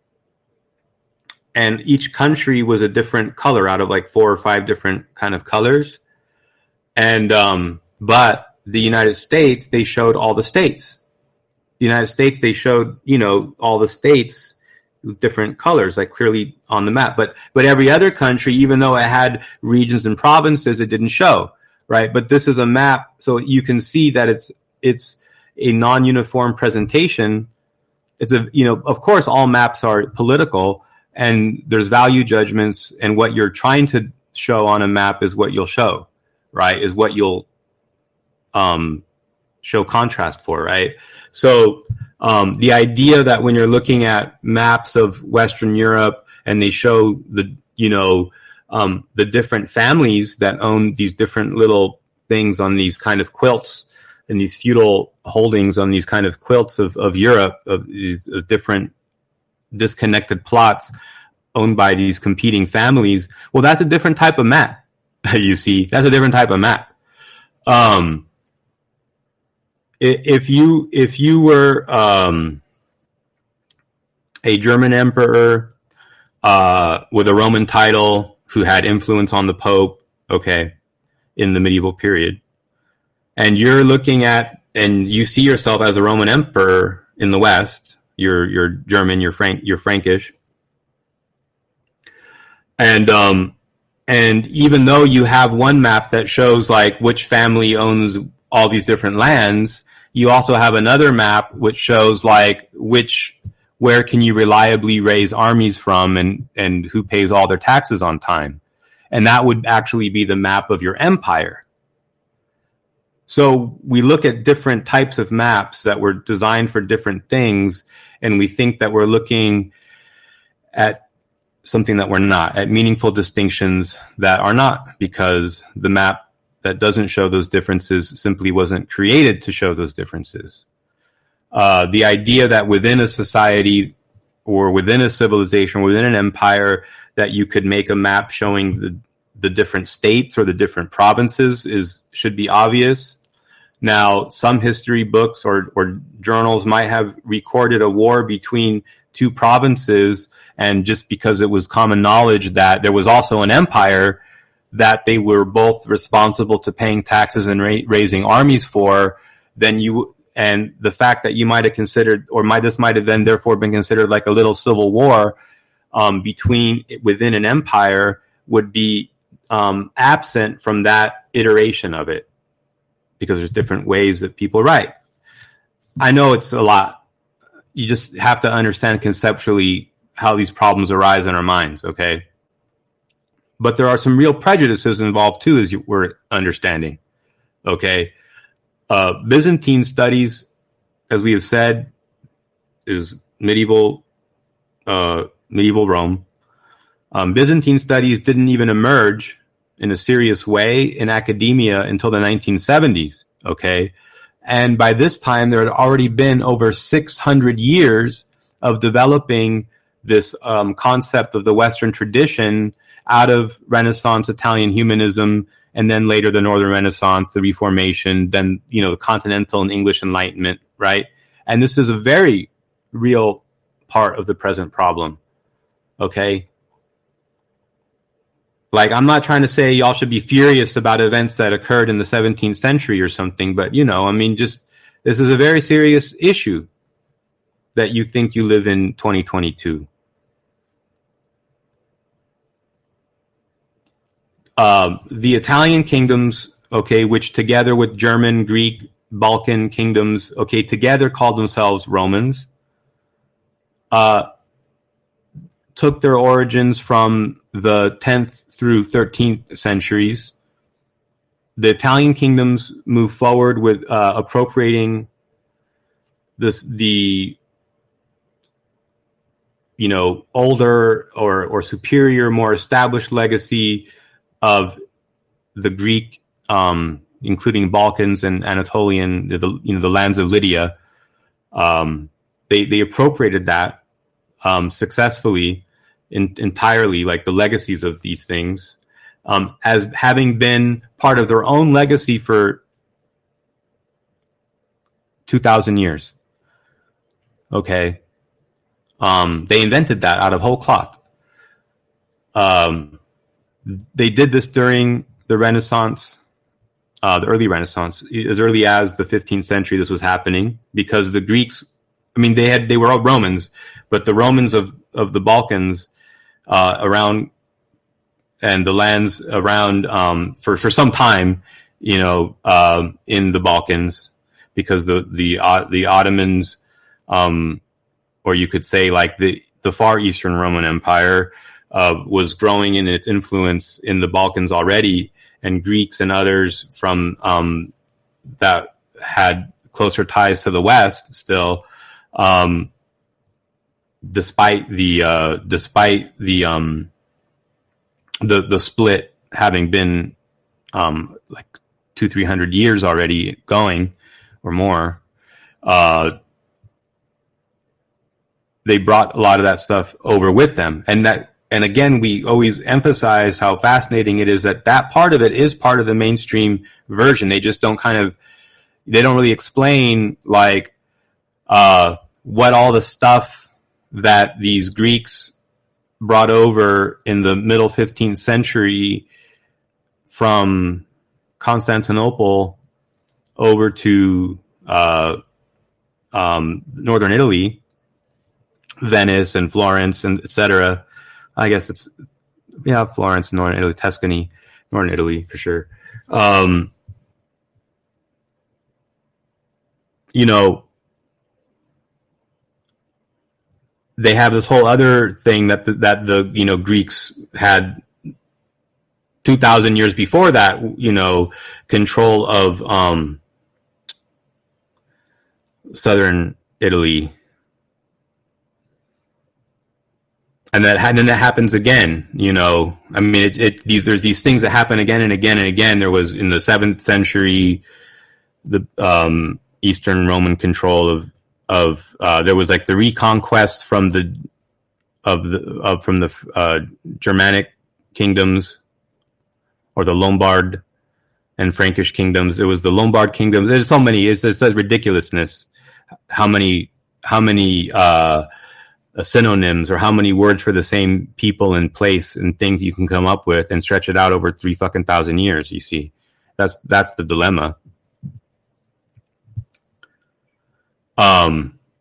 and each country was a different color out of like four or five different kind of colors. And, um, but the United States, they showed all the states. The United States, they showed, you know, all the states with different colors, like clearly on the map. But, but every other country, even though it had regions and provinces, it didn't show. Right, but this is a map, so you can see that it's it's a non-uniform presentation. It's a you know, of course, all maps are political, and there's value judgments, and what you're trying to show on a map is what you'll show, right? Is what you'll um, show contrast for, right? So um, the idea that when you're looking at maps of Western Europe and they show the you know. Um, the different families that own these different little things on these kind of quilts and these feudal holdings on these kind of quilts of, of Europe, of these of different disconnected plots owned by these competing families. Well, that's a different type of map. You see, that's a different type of map. Um, if you if you were um, a German emperor uh, with a Roman title, who had influence on the Pope, okay, in the medieval period. And you're looking at, and you see yourself as a Roman emperor in the West. You're you're German, you're Frank, you're Frankish. And um, and even though you have one map that shows like which family owns all these different lands, you also have another map which shows like which where can you reliably raise armies from, and, and who pays all their taxes on time. And that would actually be the map of your empire. So we look at different types of maps that were designed for different things, and we think that we're looking at something that we're not, at meaningful distinctions that are not, because the map that doesn't show those differences simply wasn't created to show those differences. Uh, the idea that within a society or within a civilization, within an empire, that you could make a map showing the, the different states or the different provinces is should be obvious. Now, some history books or, or journals might have recorded a war between two provinces, and just because it was common knowledge that there was also an empire that they were both responsible to paying taxes and ra- raising armies for, then you... And the fact that you might have considered, or might this might have then therefore been considered like a little civil war um, between within an empire would be um, absent from that iteration of it, because there's different ways that people write. I know it's a lot. You just have to understand conceptually how these problems arise in our minds, okay? But there are some real prejudices involved too, as you we're understanding, okay? Uh, Byzantine studies, as we have said, is medieval uh, medieval Rome. Um, Byzantine studies didn't even emerge in a serious way in academia until the nineteen seventies, okay? And by this time, there had already been over six hundred years of developing this um, concept of the Western tradition out of Renaissance Italian humanism, and then later the Northern Renaissance, the Reformation, then, you know, the Continental and English Enlightenment, right? And this is a very real part of the present problem, okay? Like, I'm not trying to say y'all should be furious about events that occurred in the seventeenth century or something, but, you know, I mean, just, this is a very serious issue that you think you live in twenty twenty-two. Um, the Italian kingdoms, okay, which together with German, Greek, Balkan kingdoms, okay, together called themselves Romans, uh, took their origins from the tenth through thirteenth centuries. The Italian kingdoms moved forward with uh, appropriating this the you know older or or superior, more established legacy of the Greek, um, including Balkans and Anatolian, the you know the lands of Lydia. Um, they they appropriated that um, successfully, in, entirely, like the legacies of these things, um, as having been part of their own legacy for two thousand years. Okay, um, they invented that out of whole cloth. Um, they did this during the Renaissance. Uh, the early Renaissance, as early as the fifteenth century, this was happening because the Greeks, I mean, they had they were all Romans, but the Romans of, of the Balkans uh, around and the lands around um, for for some time, you know, uh, in the Balkans, because the the uh, the Ottomans, um, or you could say like the the Far Eastern Roman Empire, uh, was growing in its influence in the Balkans already. And Greeks and others from um, that had closer ties to the West still, um, despite the uh, despite the um, the the split having been um, like two three hundred years already going or more, uh, they brought a lot of that stuff over with them, and that. And again, we always emphasize how fascinating it is that that part of it is part of the mainstream version. They just don't kind of, they don't really explain like uh, what all the stuff that these Greeks brought over in the middle fifteenth century from Constantinople over to uh, um, northern Italy, Venice and Florence and et cetera. I guess it's, yeah, Florence, northern Italy, Tuscany, northern Italy for sure. Um, you know, they have this whole other thing that the, that the, you know, Greeks had two thousand years before that, you know, control of um, southern Italy. And that and then that happens again, you know. I mean, it, it these there's these things that happen again and again and again. There was in the seventh century, the um, Eastern Roman control of of uh, there was like the reconquest from the of the of from the uh, Germanic kingdoms or the Lombard and Frankish kingdoms. It was the Lombard kingdoms. There's so many. It's it's ridiculousness. How many how many. Uh, synonyms or how many words for the same people and place and things you can come up with and stretch it out over three fucking thousand years. You see, that's that's the dilemma. Um,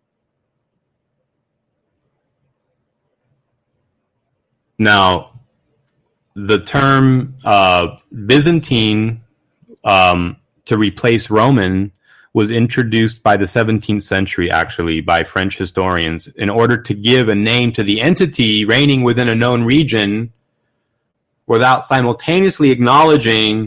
now, the term uh, Byzantine um, to replace Roman was introduced by the seventeenth century, actually, by French historians, in order to give a name to the entity reigning within a known region without simultaneously acknowledging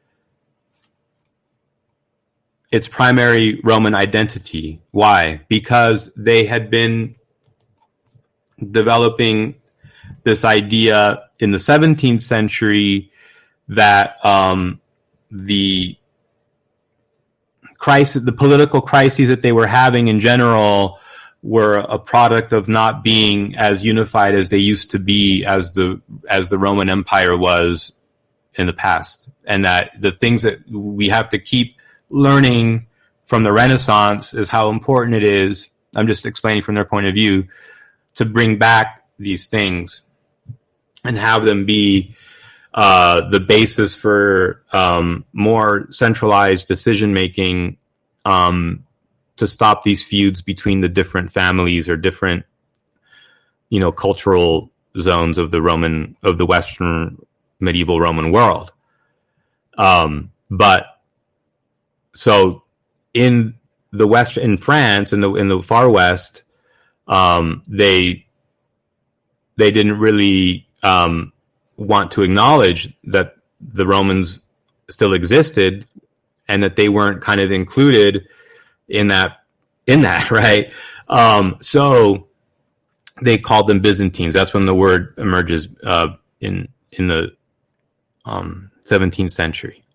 its primary Roman identity. Why? Because they had been developing this idea in the seventeenth century that um, the crisis, the political crises that they were having in general were a product of not being as unified as they used to be as the as the Roman Empire was in the past. And that the things that we have to keep learning from the Renaissance is how important it is, I'm just explaining from their point of view, to bring back these things and have them be Uh, the basis for um, more centralized decision-making um, to stop these feuds between the different families or different, you know, cultural zones of the Roman, of the Western medieval Roman world. Um, but so in the West, in France, in the in the far West, um, they they didn't really um, want to acknowledge that the Romans still existed and that they weren't kind of included in that in that right. Um, so they called them Byzantines. That's when the word emerges uh, in in the um, seventeenth century.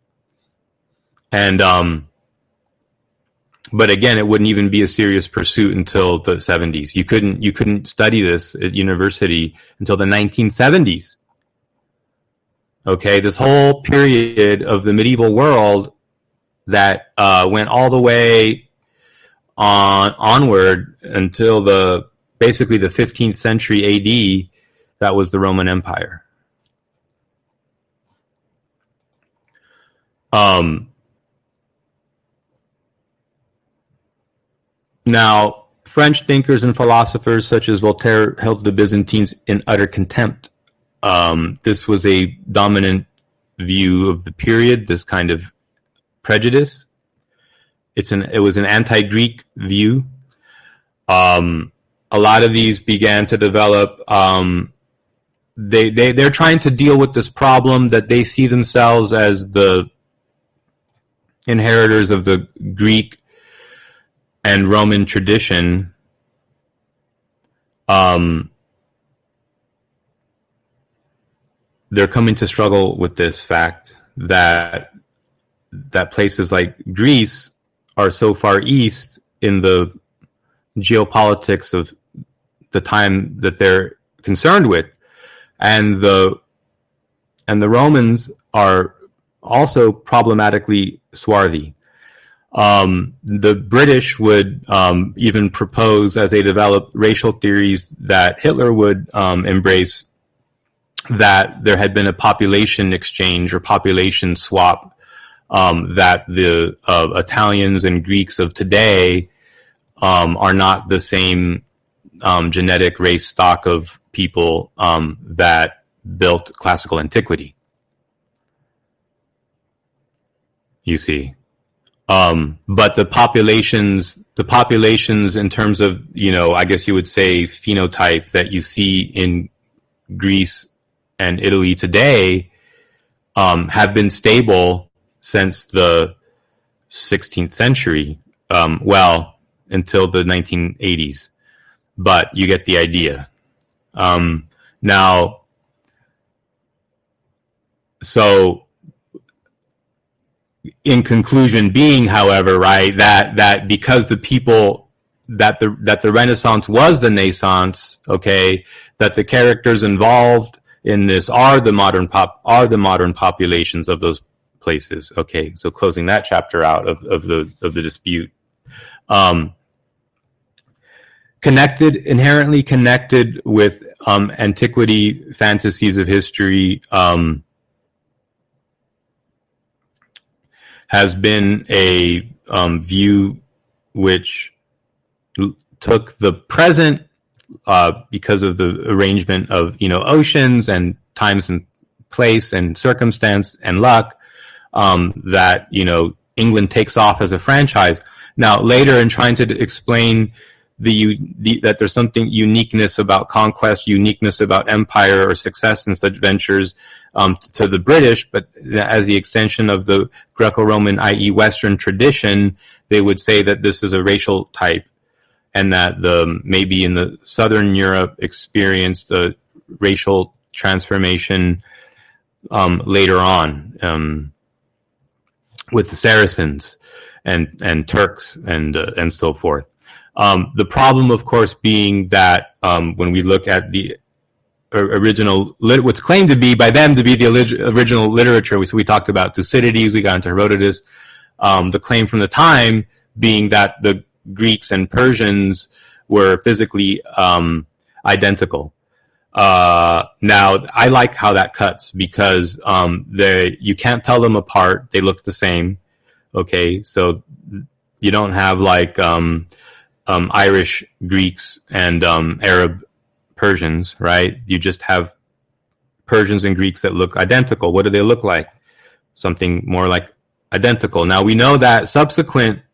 And um, but again, it wouldn't even be a serious pursuit until the seventies. You couldn't you couldn't study this at university until the nineteen seventies. Okay, this whole period of the medieval world that uh, went all the way on onward until the basically the fifteenth century A D, that was the Roman Empire. Um. Now, French thinkers and philosophers such as Voltaire held the Byzantines in utter contempt. Um, this was a dominant view of the period, this kind of prejudice. It's an it was an anti-Greek view. Um, a lot of these began to develop. Um, they they they're trying to deal with this problem that they see themselves as the inheritors of the Greek and Roman tradition. Um, they're coming to struggle with this fact that that places like Greece are so far east in the geopolitics of the time that they're concerned with, and the and the Romans are also problematically swarthy. Um, the British would um, even propose, as they developed racial theories that Hitler would um, embrace, that there had been a population exchange or population swap, um, that the uh, Italians and Greeks of today um, are not the same um, genetic race stock of people um, that built classical antiquity. You see. Um, but the populations, the populations in terms of, you know, I guess you would say phenotype that you see in Greece and Italy today, um, have been stable since the sixteenth century. Um, well, until the nineteen eighties, but you get the idea. Um, now, so, in conclusion being, however, right, that, that because the people, that the, that the Renaissance was the naissance, okay, that the characters involved in this are the modern pop, are the modern populations of those places. Okay. So closing that chapter out of, of the, of the dispute. Um, connected, inherently connected with, um, antiquity, fantasies of history, um, has been a um, view which l- took the present uh, because of the arrangement of, you know, oceans and times and place and circumstance and luck, um, that, you know, England takes off as a franchise. Now, later in trying to d- explain the, the that there's something uniqueness about conquest, uniqueness about empire or success in such ventures, Um, to the British, but as the extension of the Greco-Roman, that is. Western tradition, they would say that this is a racial type, and that the maybe in the Southern Europe experienced a racial transformation um, later on um, with the Saracens and and Turks and uh, and so forth. Um, the problem, of course, being that um, when we look at the original, what's claimed to be by them to be the original literature. So we talked about Thucydides, we got into Herodotus. Um, the claim from the time being that the Greeks and Persians were physically um, identical. Uh, now, I like how that cuts because um, they you can't tell them apart. They look the same. Okay, so you don't have like um, um, Irish Greeks and um, Arab Persians, right? You just have Persians and Greeks that look identical. What do they look like? Something more like identical. Now, we know that subsequent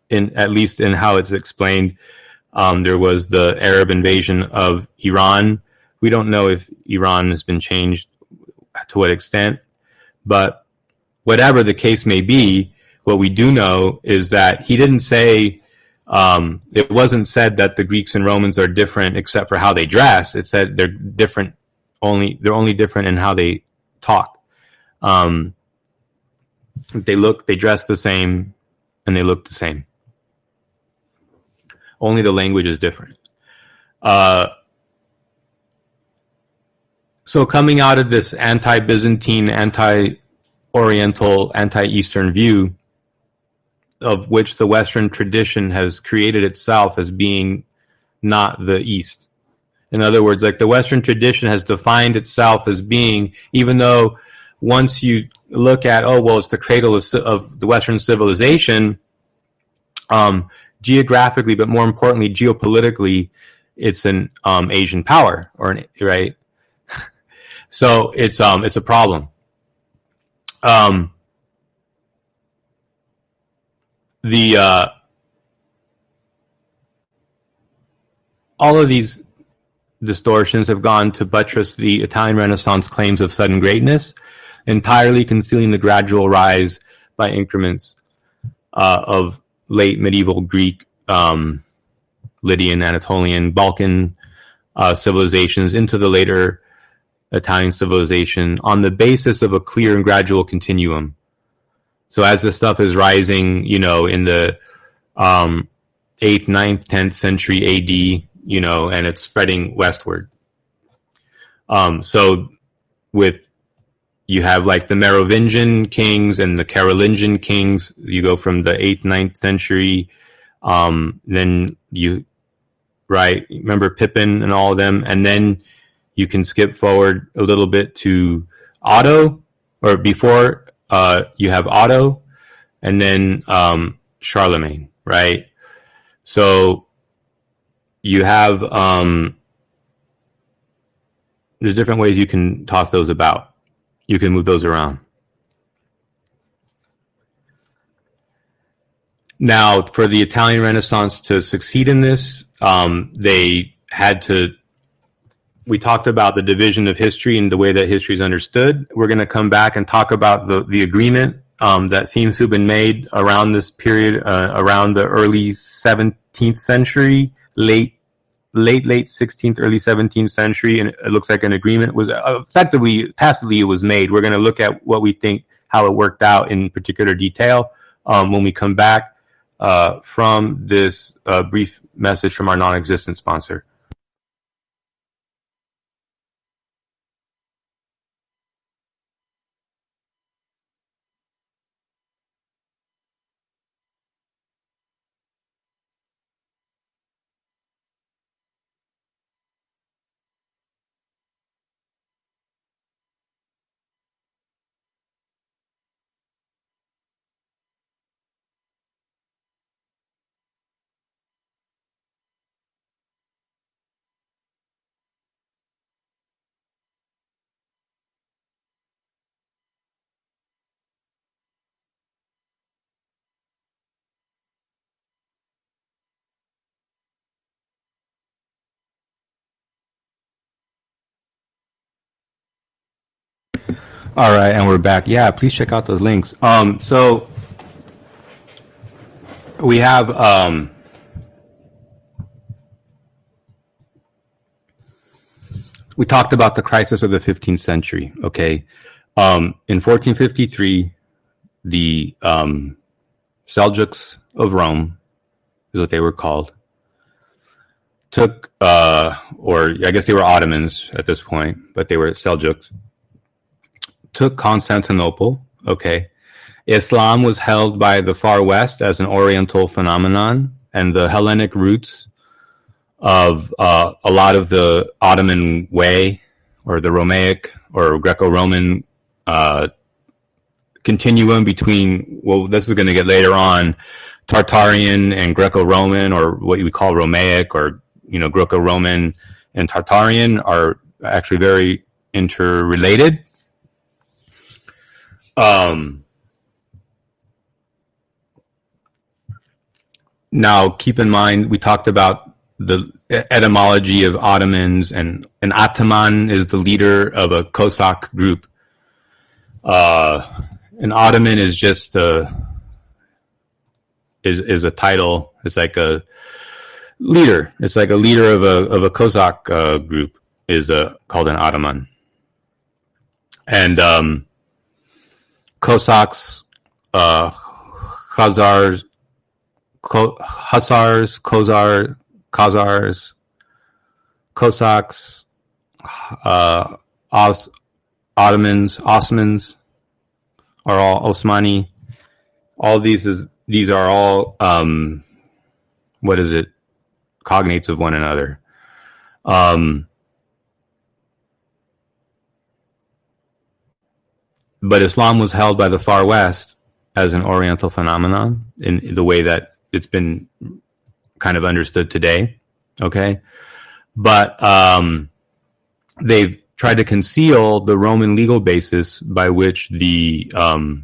in at least in how it's explained. Um, there was the Arab invasion of Iran. We don't know if Iran has been changed to what extent, but whatever the case may be, what we do know is that he didn't say, um, it wasn't said that the Greeks and Romans are different except for how they dress. It said they're different only, they're only different in how they talk. Um, they look, they dress the same, and they look the same. Only the language is different. Uh, so coming out of this anti-Byzantine, anti-Oriental, anti-Eastern view, of which the Western tradition has created itself as being not the East. In other words, like the Western tradition has defined itself as being, even though once you look at, oh, well, it's the cradle of, of the Western civilization, um, geographically, but more importantly, geopolitically, it's an um, Asian power, or an, right? So it's um it's a problem. Um, the uh, all of these distortions have gone to buttress the Italian Renaissance claims of sudden greatness, entirely concealing the gradual rise by increments uh, of late medieval Greek, um, Lydian, Anatolian, Balkan uh, civilizations into the later Italian civilization on the basis of a clear and gradual continuum. So as this stuff is rising, you know, in the um, eighth, ninth, tenth century A D, you know, and it's spreading westward. Um, so with, you have like the Merovingian kings and the Carolingian kings, you go from the eighth, ninth century, um, then you, right, remember Pippin and all of them, and then you can skip forward a little bit to Otto, or before uh, you have Otto, and then um, Charlemagne, right? So you have, um, there's different ways you can toss those about. You can move those around. Now, for the Italian Renaissance to succeed in this, um, they had to, we talked about the division of history and the way that history is understood. We're going to come back and talk about the, the agreement um, that seems to have been made around this period, uh, around the early seventeenth century, late late, late sixteenth, early seventeenth century, and it looks like an agreement was uh, effectively, tacitly it was made. We're going to look at what we think, how it worked out in particular detail um, when we come back uh, from this uh, brief message from our non-existent sponsor. All right, and we're back. Yeah, please check out those links. Um, so we have um, we talked about the crisis of the fifteenth century. Okay, um, in fourteen fifty-three, the um, Seljuks of Rome, is what they were called, took, uh, or I guess they were Ottomans at this point, but they were Seljuks. Took Constantinople, okay. Islam was held by the far west as an oriental phenomenon, and the Hellenic roots of uh, a lot of the Ottoman way, or the Romaic or Greco-Roman uh, continuum between, well, this is going to get later on, Tartarian and Greco-Roman, or what we call Romaic, or, you know, Greco-Roman and Tartarian are actually very interrelated. Um, now keep in mind, we talked about the etymology of Ottomans, and an Ataman is the leader of a Cossack group. Uh, an Ottoman is just a, is, is a title. It's like a leader. It's like a leader of a, of a Cossack uh, group is a, called an Ataman. And, um, Cossacks, uh, Khazars, Ko- Hussars, Khazar, Khazars, Cossacks, uh, Os- Ottomans, Osmans are all Osmani. All these is these are all um, what is it? Cognates of one another. Um, but Islam was held by the Far West as an Oriental phenomenon in the way that it's been kind of understood today. Okay. But um, they've tried to conceal the Roman legal basis by which the um,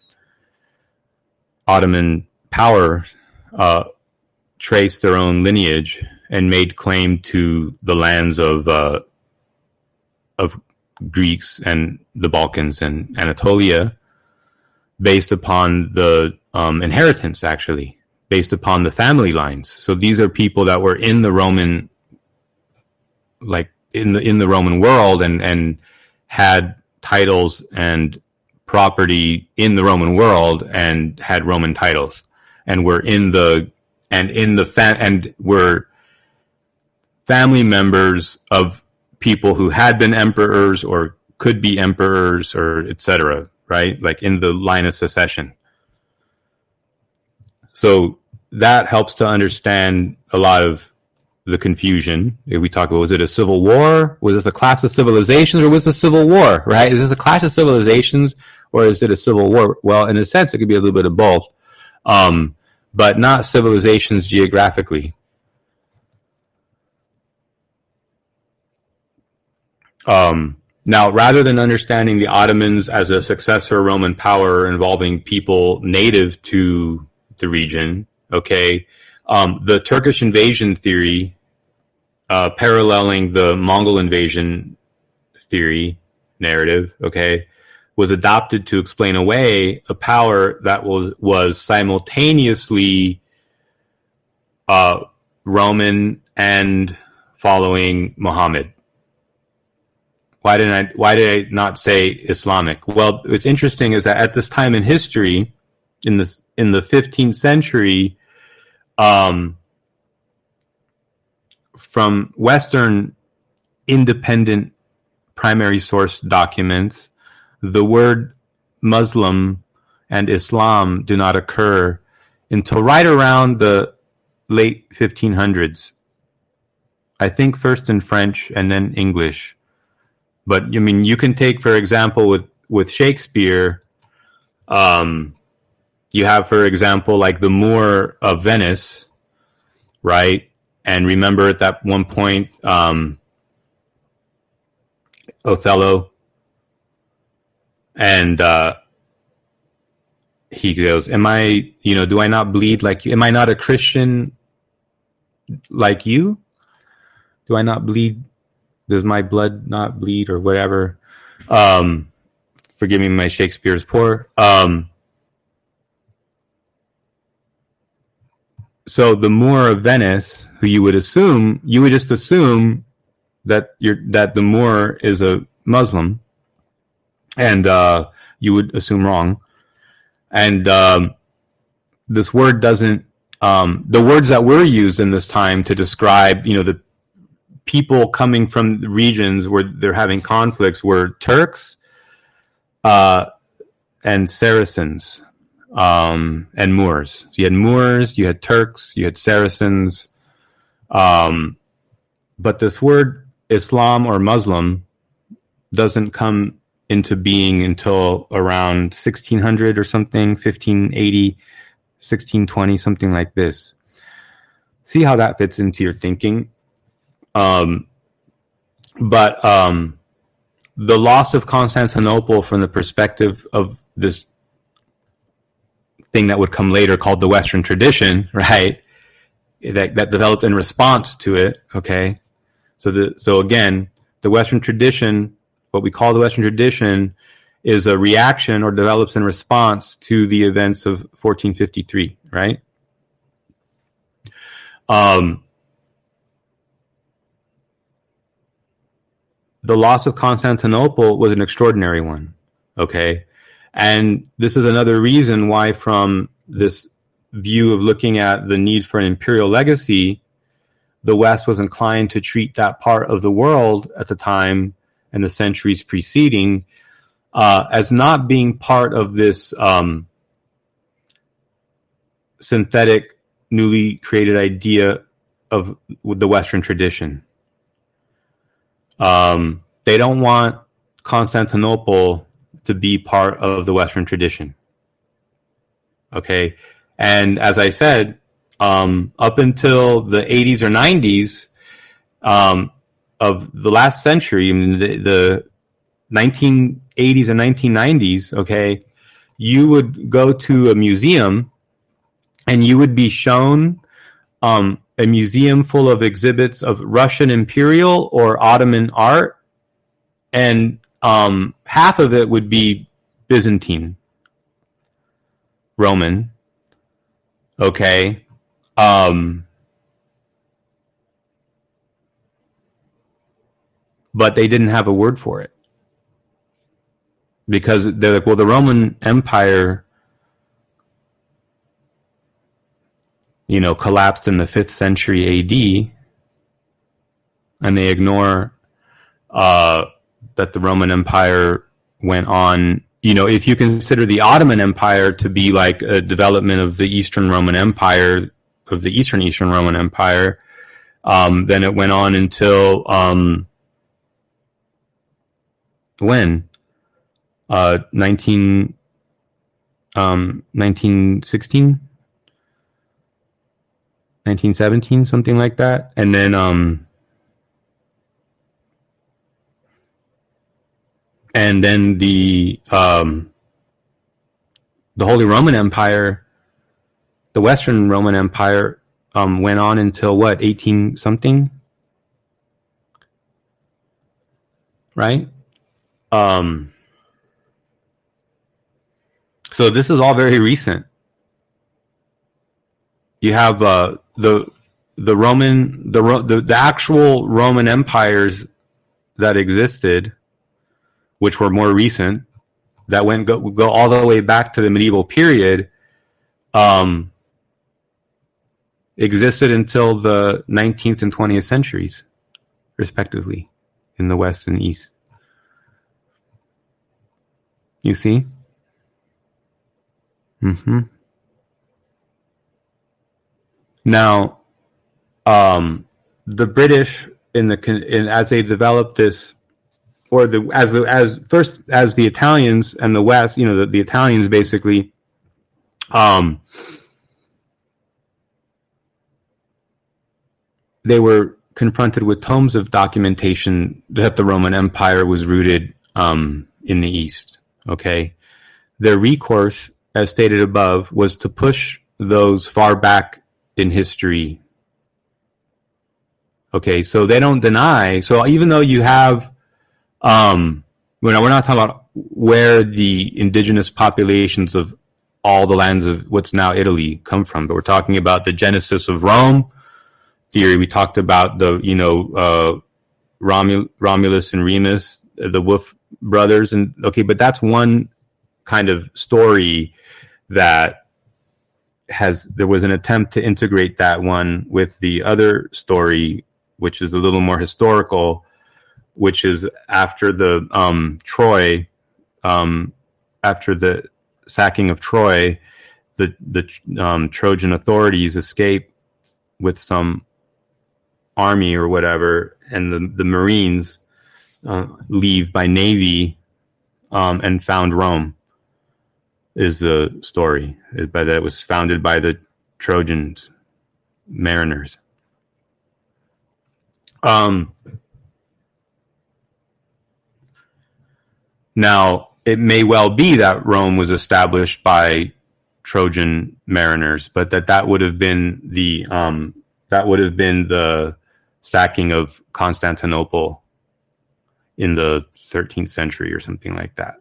Ottoman power uh, traced their own lineage and made claim to the lands of uh, of Greeks and the Balkans and Anatolia based upon the um, inheritance, actually, based upon the family lines. So these are people that were in the Roman, like in the in the Roman world, and and had titles and property in the Roman world, and had Roman titles, and were in the and in the fa- and were family members of people who had been emperors or could be emperors, or et cetera, right? Like in the line of succession. So that helps to understand a lot of the confusion. We talk about, was it a civil war? Was this a clash of civilizations, or was this a civil war, right? Is this a clash of civilizations, or is it a civil war? Well, in a sense, it could be a little bit of both, um, but not civilizations geographically. Um, now, rather than understanding the Ottomans as a successor Roman power involving people native to the region, okay, um, the Turkish invasion theory, uh, paralleling the Mongol invasion theory narrative, okay, was adopted to explain away a power that was was simultaneously uh, Roman and following Muhammad. Why didn't I? Why did I not say Islamic? Well, what's interesting is that at this time in history, in the in the fifteenth century, um, from Western independent primary source documents, the word Muslim and Islam do not occur until right around the late fifteen hundreds. I think first in French and then English. But I mean, you can take, for example, with, with Shakespeare, um, you have, for example, like the Moor of Venice, right? And remember at that one point, um, Othello, and uh, he goes, am I, you know, do I not bleed like you? Am I not a Christian like you? Do I not bleed? Does my blood not bleed, or whatever? Um, forgive me, my Shakespeare is poor. Um, so the Moor of Venice, who you would assume, you would just assume that you're, that the Moor is a Muslim, and uh, you would assume wrong. And um, this word doesn't, um, the words that were used in this time to describe, you know, the people coming from regions where they're having conflicts were Turks uh, and Saracens um, and Moors. So you had Moors, you had Turks, you had Saracens. Um, but this word Islam or Muslim doesn't come into being until around sixteen hundred or something, fifteen eighty, sixteen twenty, something like this. See how that fits into your thinking. Um, but um, the loss of Constantinople from the perspective of this thing that would come later called the Western tradition, right, that, that developed in response to it. Okay. So the, so again, the Western tradition, what we call the Western tradition, is a reaction or develops in response to the events of fourteen fifty-three, right? Um, the loss of Constantinople was an extraordinary one, okay? And this is another reason why, from this view of looking at the need for an imperial legacy, the West was inclined to treat that part of the world at the time and the centuries preceding uh, as not being part of this um, synthetic, newly created idea of the Western tradition. Um, they don't want Constantinople to be part of the Western tradition. Okay. And as I said, um, up until the eighties or nineties, um, of the last century, I mean, the, the nineteen eighties and nineteen nineties, okay, you would go to a museum and you would be shown, um, a museum full of exhibits of Russian imperial or Ottoman art, and um, half of it would be Byzantine, Roman. Okay. Um, but they didn't have a word for it. Because they're like, well, the Roman Empire, you know, collapsed in the fifth century A D, and they ignore uh, that the Roman Empire went on. You know, if you consider the Ottoman Empire to be like a development of the Eastern Roman Empire, of the Eastern Eastern Roman Empire, um, then it went on until um, when? Uh, nineteen, um, nineteen sixteen? nineteen seventeen, something like that. And then, um, and then the, um, the Holy Roman Empire, the Western Roman Empire, um, went on until what, eighteen something? Right? Um, so this is all very recent. You have, uh, the, the Roman, the, the, the actual Roman empires that existed, which were more recent, that went, go, go all the way back to the medieval period, um, existed until the nineteenth and twentieth centuries, respectively, in the West and East. You see? Mm-hmm. Now, um, the British, in the in, as they developed this, or the as the as first as the Italians and the West, you know, the, the Italians basically, um, they were confronted with tomes of documentation that the Roman Empire was rooted um, in the East. Okay, their recourse, as stated above, was to push those far back in history. Okay, so they don't deny. So even though you have, um, we're not, we're not talking about where the indigenous populations of all the lands of what's now Italy come from, but we're talking about the genesis of Rome theory. We talked about the, you know, uh, Romul- Romulus and Remus, the Wolf brothers, and okay, but that's one kind of story that has, there was an attempt to integrate that one with the other story, which is a little more historical, which is after the um, Troy, um, after the sacking of Troy, the the um, Trojan authorities escape with some army or whatever, and the the Marines uh, leave by navy um, and found Rome. Is the story, but that was founded by the Trojans, mariners. Um, now, it may well be that Rome was established by Trojan mariners, but that that would have been the um, That would have been the sacking of Constantinople in the thirteenth century or something like that.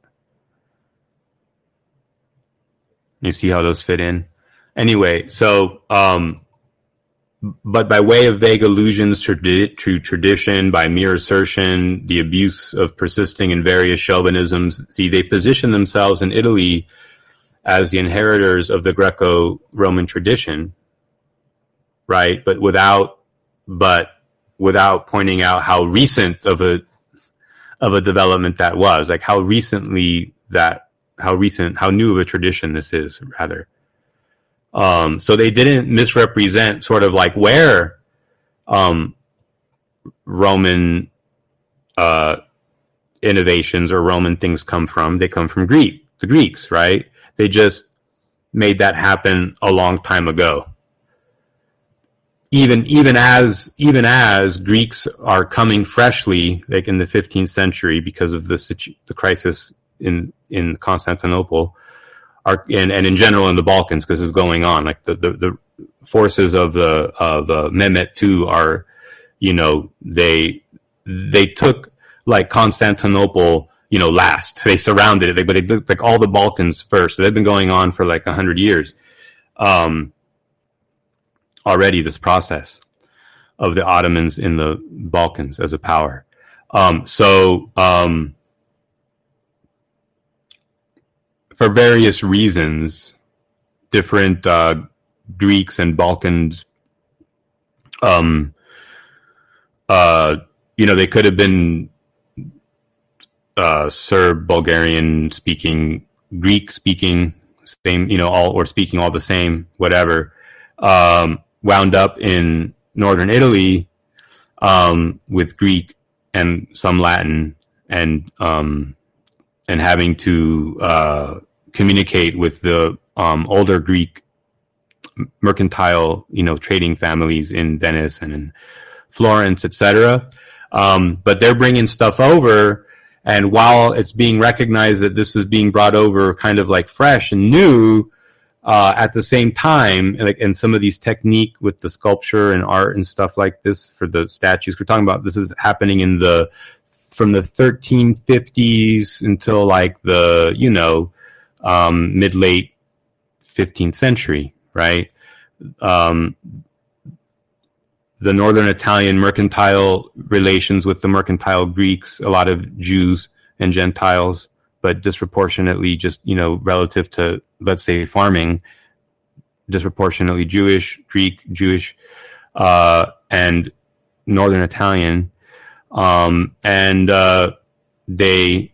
You see how those fit in? Anyway, so, um, but by way of vague allusions to, to tradition, by mere assertion, the abuse of persisting in various chauvinisms, see, they position themselves in Italy as the inheritors of the Greco-Roman tradition, right? But without, but without pointing out how recent of a, of a development that was, like how recently that, how recent, how new of a tradition this is, rather. Um, so they didn't misrepresent sort of like where, um, Roman, uh, innovations or Roman things come from. They come from Greek, the Greeks, right? They just made that happen a long time ago. Even, even as, even as Greeks are coming freshly, like in the fifteenth century, because of the situ- the crisis in, in Constantinople, are, and, and in general in the Balkans, because it's going on. Like the, the, the forces of the, of, uh, Mehmet the Second are, you know, they, they took like Constantinople, you know, last. They surrounded it, but they took like all the Balkans first. So they've been going on for like a hundred years. Um, already this process of the Ottomans in the Balkans as a power. Um, so, um, for various reasons, different, uh, Greeks and Balkans, um, uh, you know, they could have been, uh, Serb, Bulgarian speaking, Greek speaking, same, you know, all, or speaking all the same, whatever, um, wound up in northern Italy, um, with Greek and some Latin, and, um, and having to, uh, communicate with the, um, older Greek mercantile, you know, trading families in Venice and in Florence, et cetera. Um, but they're bringing stuff over, and while it's being recognized that this is being brought over kind of like fresh and new, uh, at the same time, like, and some of these technique with the sculpture and art and stuff like this for the statues, we're talking about this is happening in the, from the thirteen fifties until like the, you know, um, mid late fifteenth century, right? Um, the northern Italian mercantile relations with the mercantile Greeks, a lot of Jews and Gentiles, but disproportionately just, you know, relative to, let's say, farming, disproportionately Jewish, Greek, Jewish, uh, and northern Italian. Um, and, uh, they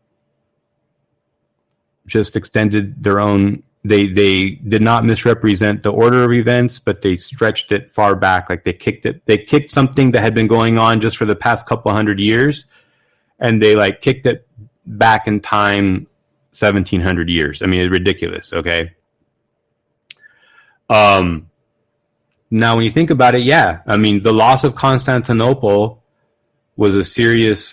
just extended their own, they, they did not misrepresent the order of events, but they stretched it far back. Like they kicked it, they kicked something that had been going on just for the past couple hundred years, and they like kicked it back in time seventeen hundred years. I mean, it's ridiculous. Okay. Um, now when you think about it, yeah, I mean, the loss of Constantinople was a serious,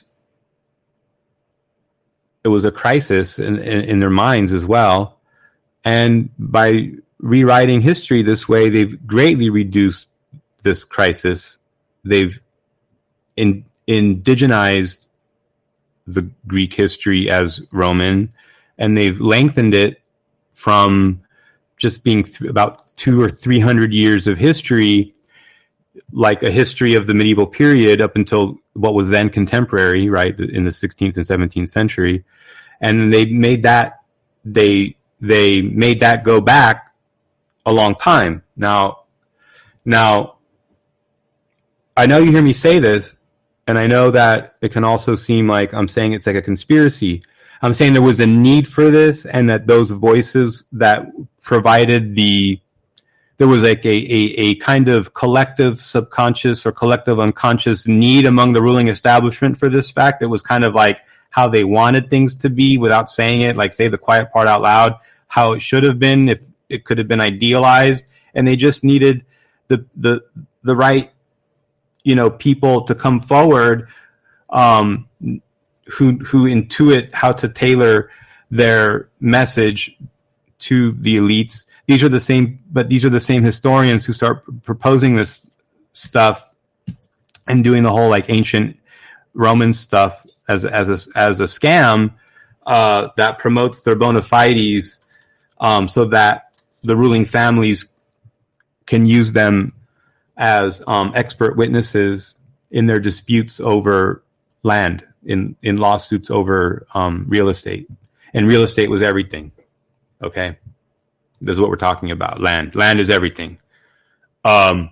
it was a crisis in, in, in their minds as well. And by rewriting history this way, they've greatly reduced this crisis. They've in, indigenized the Greek history as Roman, and they've lengthened it from just being th- about two or three hundred years of history, like a history of the medieval period up until what was then contemporary, right, in the sixteenth and seventeenth century. And they made that, they, they made that go back a long time. Now, now, I know you hear me say this, and I know that it can also seem like I'm saying it's like a conspiracy. I'm saying there was a need for this, and that those voices that provided the, there was like a, a, a kind of collective subconscious or collective unconscious need among the ruling establishment for this fact. It was kind of like how they wanted things to be without saying it, like say the quiet part out loud, how it should have been if it could have been idealized. And they just needed the, the, the right, you know, people to come forward, um, who, who intuit how to tailor their message to the elites. These are the same, but these are the same historians who start proposing this stuff and doing the whole like ancient Roman stuff as as a, as a scam uh, that promotes their bona fides, um, so that the ruling families can use them as um, expert witnesses in their disputes over land, in in lawsuits over um, real estate. And real estate was everything. Okay, this is what we're talking about. Land, land is everything. Um,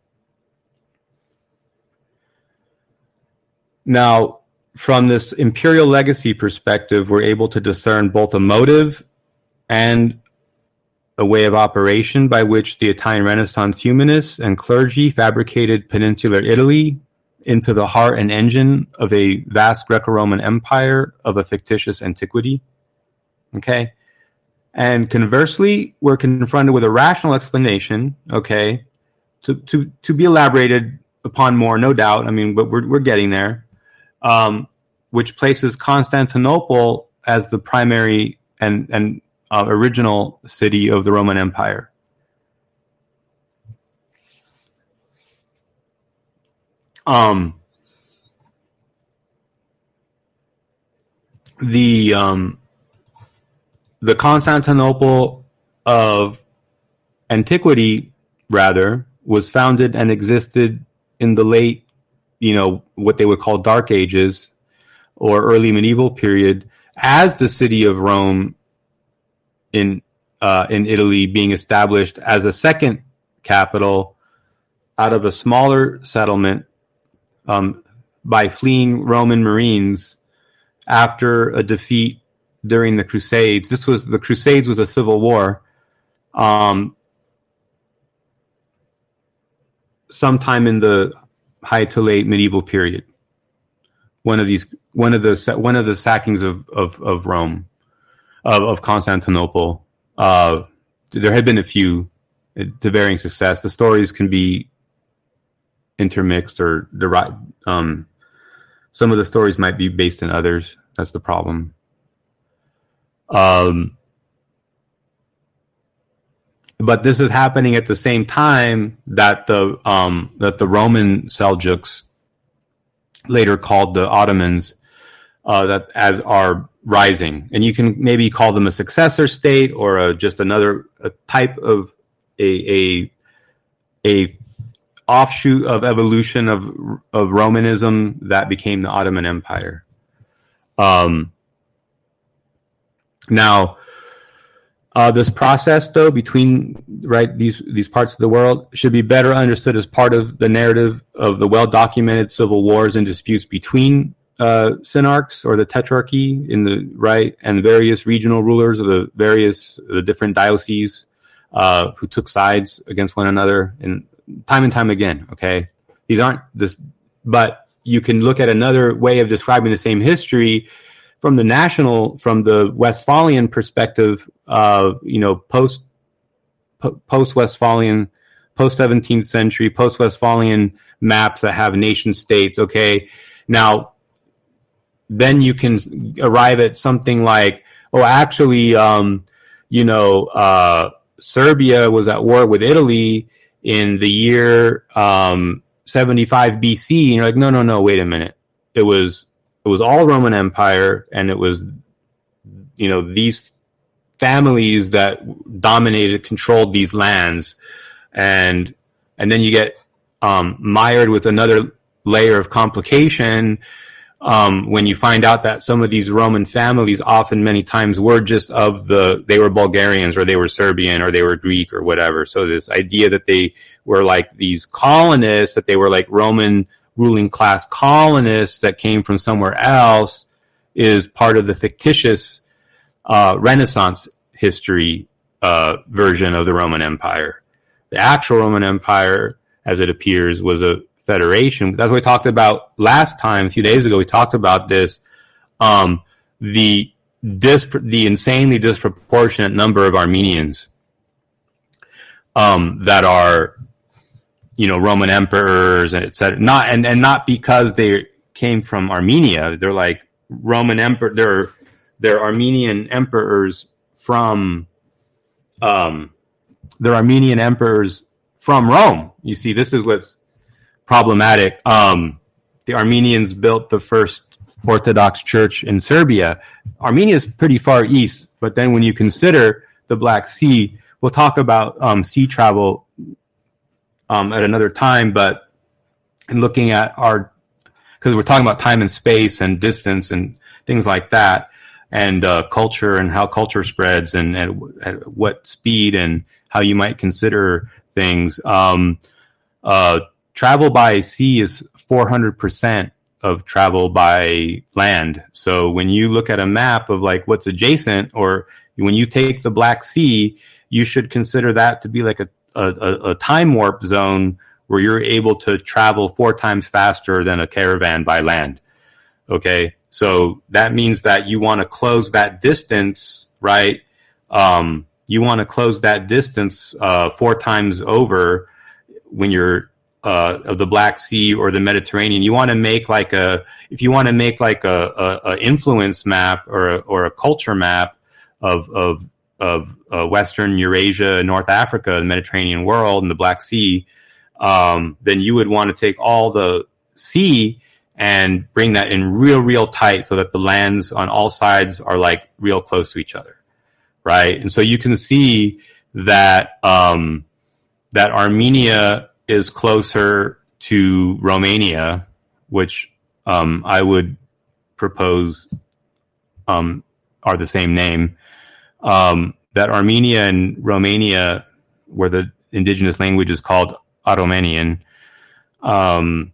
now, from this imperial legacy perspective, we're able to discern both a motive and a way of operation by which the Italian Renaissance humanists and clergy fabricated peninsular Italy into the heart and engine of a vast Greco-Roman empire of a fictitious antiquity. Okay. And conversely, we're confronted with a rational explanation, okay, to, to, to be elaborated upon more, no doubt. I mean, but we're, we're getting there, um, which places Constantinople as the primary and, and uh, original city of the Roman Empire. Um, the, um, The Constantinople of antiquity, rather, was founded and existed in the late, you know, what they would call Dark Ages or early medieval period, as the city of Rome in uh, in Italy, being established as a second capital out of a smaller settlement um, by fleeing Roman Marines after a defeat during the Crusades. This was the Crusades was a civil war, um, sometime in the high to late medieval period. One of these, one of the one of the sackings of of, of Rome, of, of Constantinople. Uh, there had been a few to varying success. The stories can be intermixed or derived. Um, some of the stories might be based in others. That's the problem. Um, but this is happening at the same time that the um, that the Roman Seljuks, later called the Ottomans, uh, that as are rising, and you can maybe call them a successor state or a, just another a type of a a a offshoot of evolution of of Romanism that became the Ottoman Empire. Um. Now, uh, this process, though, between right these these parts of the world should be better understood as part of the narrative of the well-documented civil wars and disputes between uh, synarchs or the tetrarchy in the right and various regional rulers of the various the different dioceses uh, who took sides against one another, and time and time again. Okay, these aren't this, but you can look at another way of describing the same history. From the national, from the Westphalian perspective, uh, you know, post po- post Westphalian, post seventeenth century, post Westphalian maps that have nation states. Okay, now then you can arrive at something like, oh, actually, um, you know, uh, Serbia was at war with Italy in the year um, seventy-five B C, and you're like, no, no, no, wait a minute, it was. It was all Roman Empire, and it was, you know, these families that dominated, controlled these lands, and and then you get um, mired with another layer of complication um, when you find out that some of these Roman families, often many times, were just of the they were Bulgarians or they were Serbian or they were Greek or whatever. So this idea that they were like these colonists, that they were like Roman ruling class colonists that came from somewhere else, is part of the fictitious uh, Renaissance history uh, version of the Roman Empire. The actual Roman Empire, as it appears, was a federation. That's what we talked about last time, a few days ago. We talked about this. Um, the disp- the insanely disproportionate number of Armenians um, that are, you know, Roman emperors, et cetera. Not and, and not because they came from Armenia. They're like Roman emperor. They're they're Armenian emperors from. Um, they're Armenian emperors from Rome. You see, this is what's problematic. Um, the Armenians built the first Orthodox church in Serbia. Armenia is pretty far east, but then when you consider the Black Sea, we'll talk about um, sea travel um, at another time, but in looking at our, because we're talking about time and space and distance and things like that, and uh, culture and how culture spreads and at, at what speed and how you might consider things. Um, uh, travel by sea is four hundred percent of travel by land. So when you look at a map of like what's adjacent, or when you take the Black Sea, you should consider that to be like a, a, a time warp zone where you're able to travel four times faster than a caravan by land. Okay. So that means that you want to close that distance, right? Um, you want to close that distance uh, four times over when you're uh, of the Black Sea or the Mediterranean. You want to make like a, if you want to make like a, a, a influence map or a, or a culture map of of of uh, Western Eurasia, North Africa, the Mediterranean world, and the Black Sea, um, then you would want to take all the sea and bring that in real, real tight so that the lands on all sides are like real close to each other, right? And so you can see that um, that Armenia is closer to Romania, which um, I would propose um, are the same name. Um, that Armenia and Romania, where the indigenous language is called Aromanian, um,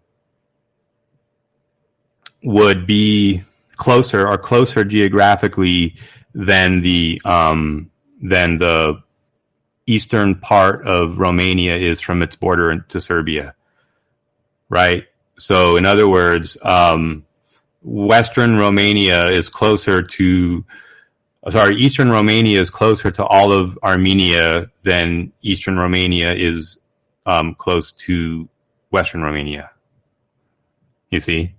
would be closer or closer geographically than the um, than the eastern part of Romania is from its border to Serbia, right? So, in other words, um, Western Romania is closer to, sorry, Eastern Romania is closer to all of Armenia than Eastern Romania is um, close to Western Romania. You see?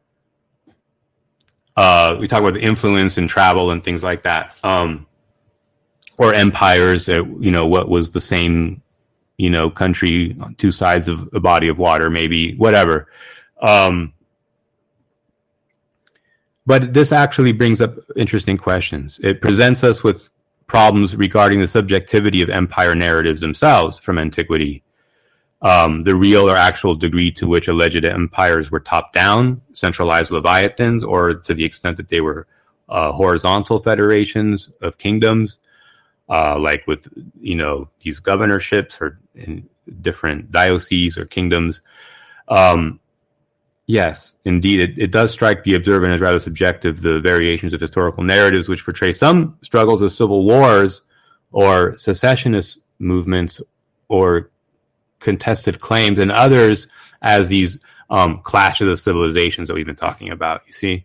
Uh, we talk about the influence and travel and things like that. Um, or empires, that, you know, what was the same, you know, country on two sides of a body of water, maybe, whatever. Um, but this actually brings up interesting questions. It presents us with problems regarding the subjectivity of empire narratives themselves from antiquity. Um, the real or actual degree to which alleged empires were top-down, centralized leviathans, or to the extent that they were uh, horizontal federations of kingdoms, uh, like with, you know, these governorships or in different dioceses or kingdoms. Um, yes, indeed, it, it does strike the observant as rather subjective, the variations of historical narratives which portray some struggles as civil wars or secessionist movements or contested claims, and others as these um, clashes of civilizations that we've been talking about, you see.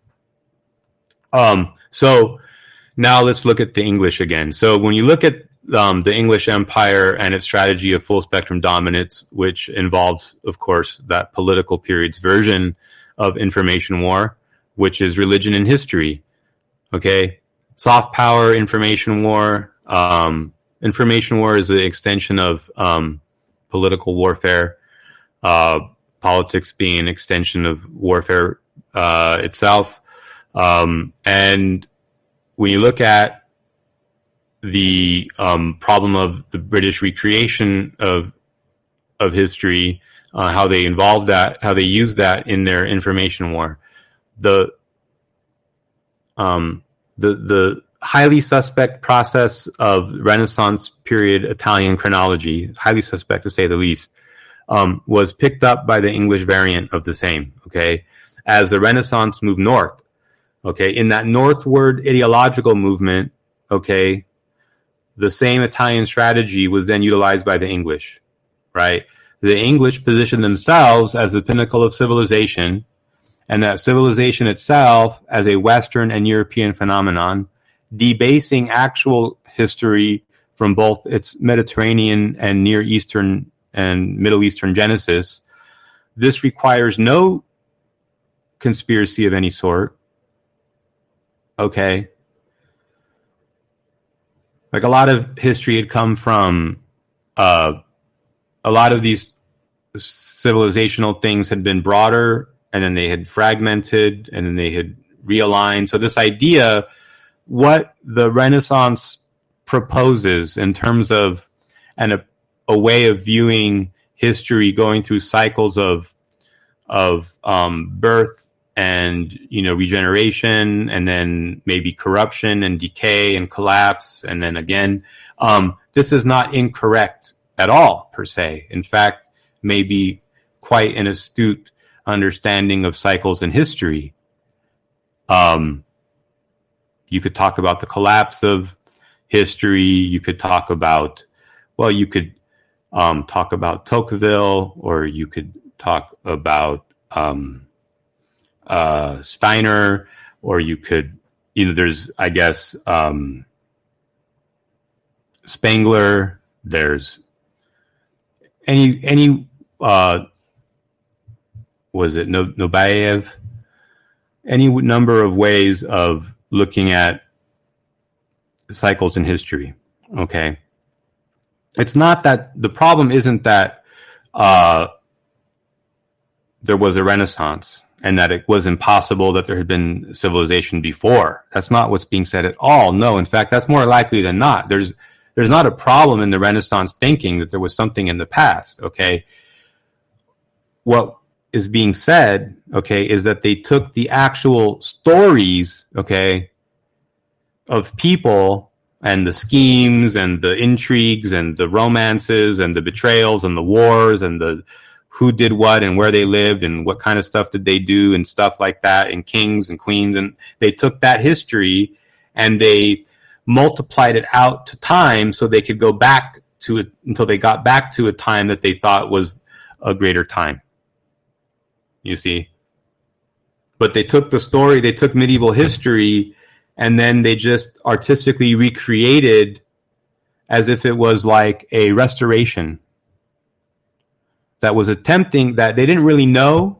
Um, so now let's look at the English again. So when you look at um, the English Empire and its strategy of full spectrum dominance, which involves, of course, that political period's version of information war, which is religion and history, okay? Soft power, information war. Um, information war is an extension of um, political warfare, uh, politics being an extension of warfare uh, itself. Um, and when you look at the um, problem of the British recreation of of history, uh, how they involved that, how they used that in their information war, the um, the the highly suspect process of Renaissance period Italian chronology, highly suspect to say the least, um, was picked up by the English variant of the same, okay? As the Renaissance moved north, okay? In that northward ideological movement, okay, the same Italian strategy was then utilized by the English, right? The English positioned themselves as the pinnacle of civilization, and that civilization itself as a Western and European phenomenon, debasing actual history from both its Mediterranean and Near Eastern and Middle Eastern genesis. This requires no conspiracy of any sort. Okay. Like a lot of history had come from uh, a lot of these civilizational things had been broader, and then they had fragmented, and then they had realigned. So this idea, what the Renaissance proposes in terms of an, a, a way of viewing history going through cycles of of um, birth and, you know, regeneration, and then maybe corruption and decay and collapse, and then again, um, this is not incorrect at all per se. In fact, maybe quite an astute understanding of cycles in history. Um, you could talk about the collapse of history. You could talk about, well, you could um, talk about Tocqueville, or you could talk about um, uh, Steiner, or you could, you know, there's, I guess, um, Spengler. There's any any uh, was it no Nobayev? Any number of ways of looking at cycles in history. Okay, it's not that the problem isn't that uh, there was a Renaissance and that it was impossible that there had been civilization before. That's not what's being said at all. No, in fact, that's more likely than not. There's there's not a problem in the Renaissance thinking that there was something in the past. Okay, what is being said, okay, is that they took the actual stories, okay, of people and the schemes and the intrigues and the romances and the betrayals and the wars and the who did what and where they lived and what kind of stuff did they do and stuff like that, and kings and queens, and they took that history and they multiplied it out to time so they could go back to it until they got back to a time that they thought was a greater time. You see? But they took the story, they took medieval history, and then they just artistically recreated as if it was like a restoration that was attempting, that they didn't really know.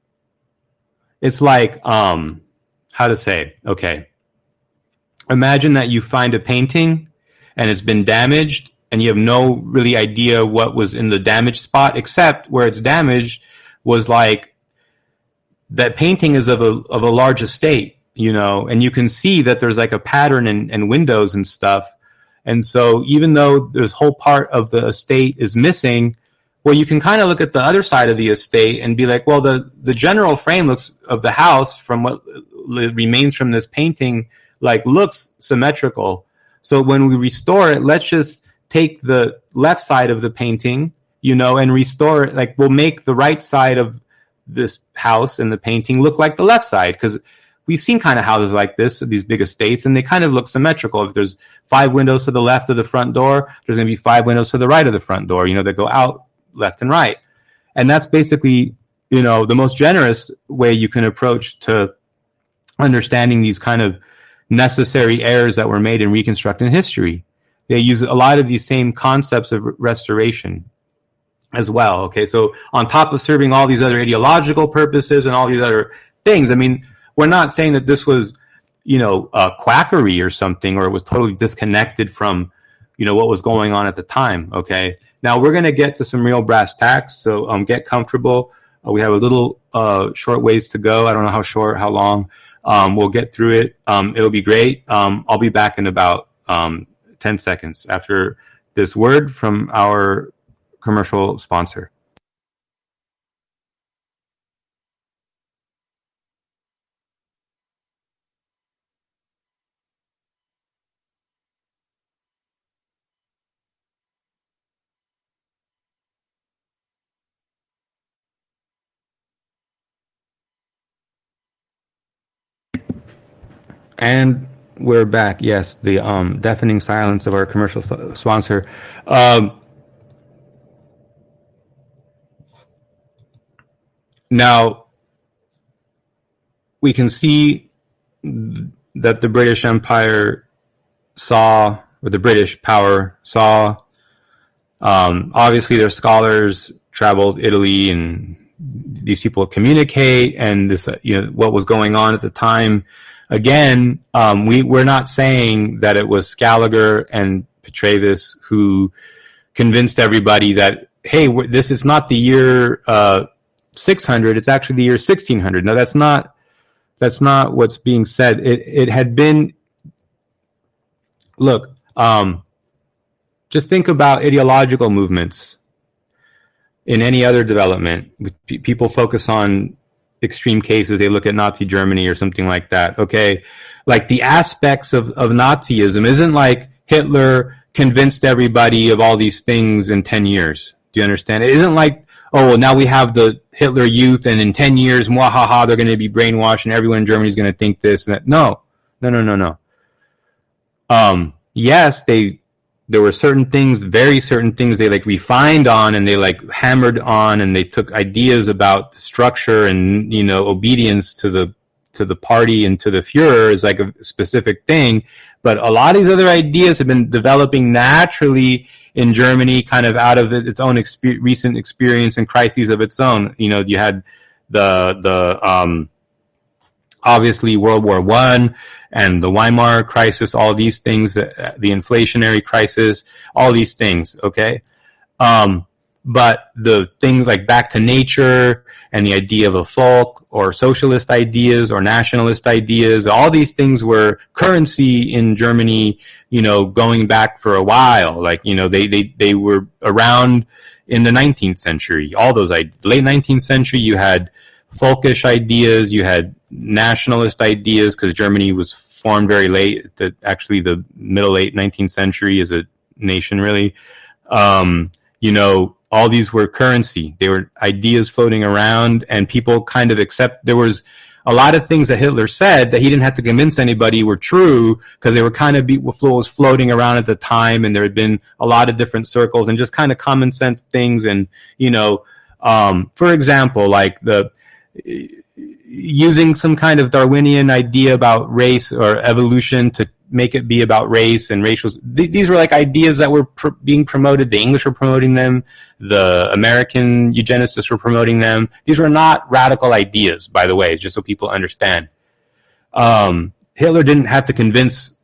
It's like, um, how to say, okay. Imagine that you find a painting and it's been damaged and you have no really idea what was in the damaged spot, except where it's damaged was like that painting is of a of a large estate, you know, and you can see that there's like a pattern and, and windows and stuff. And so even though this whole part of the estate is missing, well, you can kind of look at the other side of the estate and be like, well, the, the general frame looks of the house from what remains from this painting, like looks symmetrical. So when we restore it, let's just take the left side of the painting, you know, and restore it. Like we'll make the right side of this house and the painting look like the left side, because we've seen kind of houses like this, these big estates, and they kind of look symmetrical. If there's five windows to the left of the front door, there's going to be five windows to the right of the front door, you know, that go out left and right. And that's basically, you know, the most generous way you can approach to understanding these kind of necessary errors that were made in reconstructing history. They use a lot of these same concepts of restoration as well. Okay, so on top of serving all these other ideological purposes and all these other things, I mean, we're not saying that this was, you know, uh, quackery or something, or it was totally disconnected from, you know, what was going on at the time. Okay, now we're going to get to some real brass tacks, so um, get comfortable. Uh, we have a little uh, short ways to go. I don't know how short, how long. Um, we'll get through it. Um, it'll be great. Um, I'll be back in about um, ten seconds after this word from our commercial sponsor. And we're back. Yes, the um, deafening silence of our commercial sponsor. Um, now, we can see that the British Empire saw, or the British power saw, um, obviously their scholars traveled Italy, and these people communicate, and this, you know, what was going on at the time. Again, um, we, we're not saying that it was Scaliger and Petrevus who convinced everybody that hey, this is not the year uh, six hundred; it's actually the year sixteen hundred. No, that's not that's not what's being said. It it had been. Look, um, just think about ideological movements in any other development. People focus on extreme cases. They look at Nazi Germany or something like that. Okay, like the aspects of, of Nazism isn't like Hitler convinced everybody of all these things in ten years. Do you understand? It isn't like, oh, well, now we have the Hitler Youth, and in ten years, mwahaha, they're going to be brainwashed, and everyone in Germany is going to think this and that. No, no, no, no, no. Um, yes, they. There were certain things, very certain things they like refined on, and they like hammered on, and they took ideas about structure and, you know, obedience to the to the party and to the Führer is like a specific thing. But a lot of these other ideas have been developing naturally in Germany, kind of out of its own exper- recent experience and crises of its own. You know, you had the the um, obviously World War One and the Weimar crisis, all these things, the, the inflationary crisis, all these things, okay? Um, but the things like back to nature and the idea of a folk or socialist ideas or nationalist ideas, all these things were currency in Germany, you know, going back for a while. Like, you know, they, they, they were around in the nineteenth century. All those, late nineteenth century, you had folkish ideas, you had nationalist ideas, because Germany was formed very late, the, actually the middle late nineteenth century as a nation, really. Um, you know, all these were currency. They were ideas floating around, and people kind of accept. There was a lot of things that Hitler said that he didn't have to convince anybody were true, because they were kind of be, was floating around at the time, and there had been a lot of different circles and just kind of common sense things. And, you know, um, for example, like the using some kind of Darwinian idea about race or evolution to make it be about race and racial. Th- these were like ideas that were pr- being promoted. The English were promoting them. The American eugenicists were promoting them. These were not radical ideas, by the way, just so people understand. Um, Hitler didn't have to convince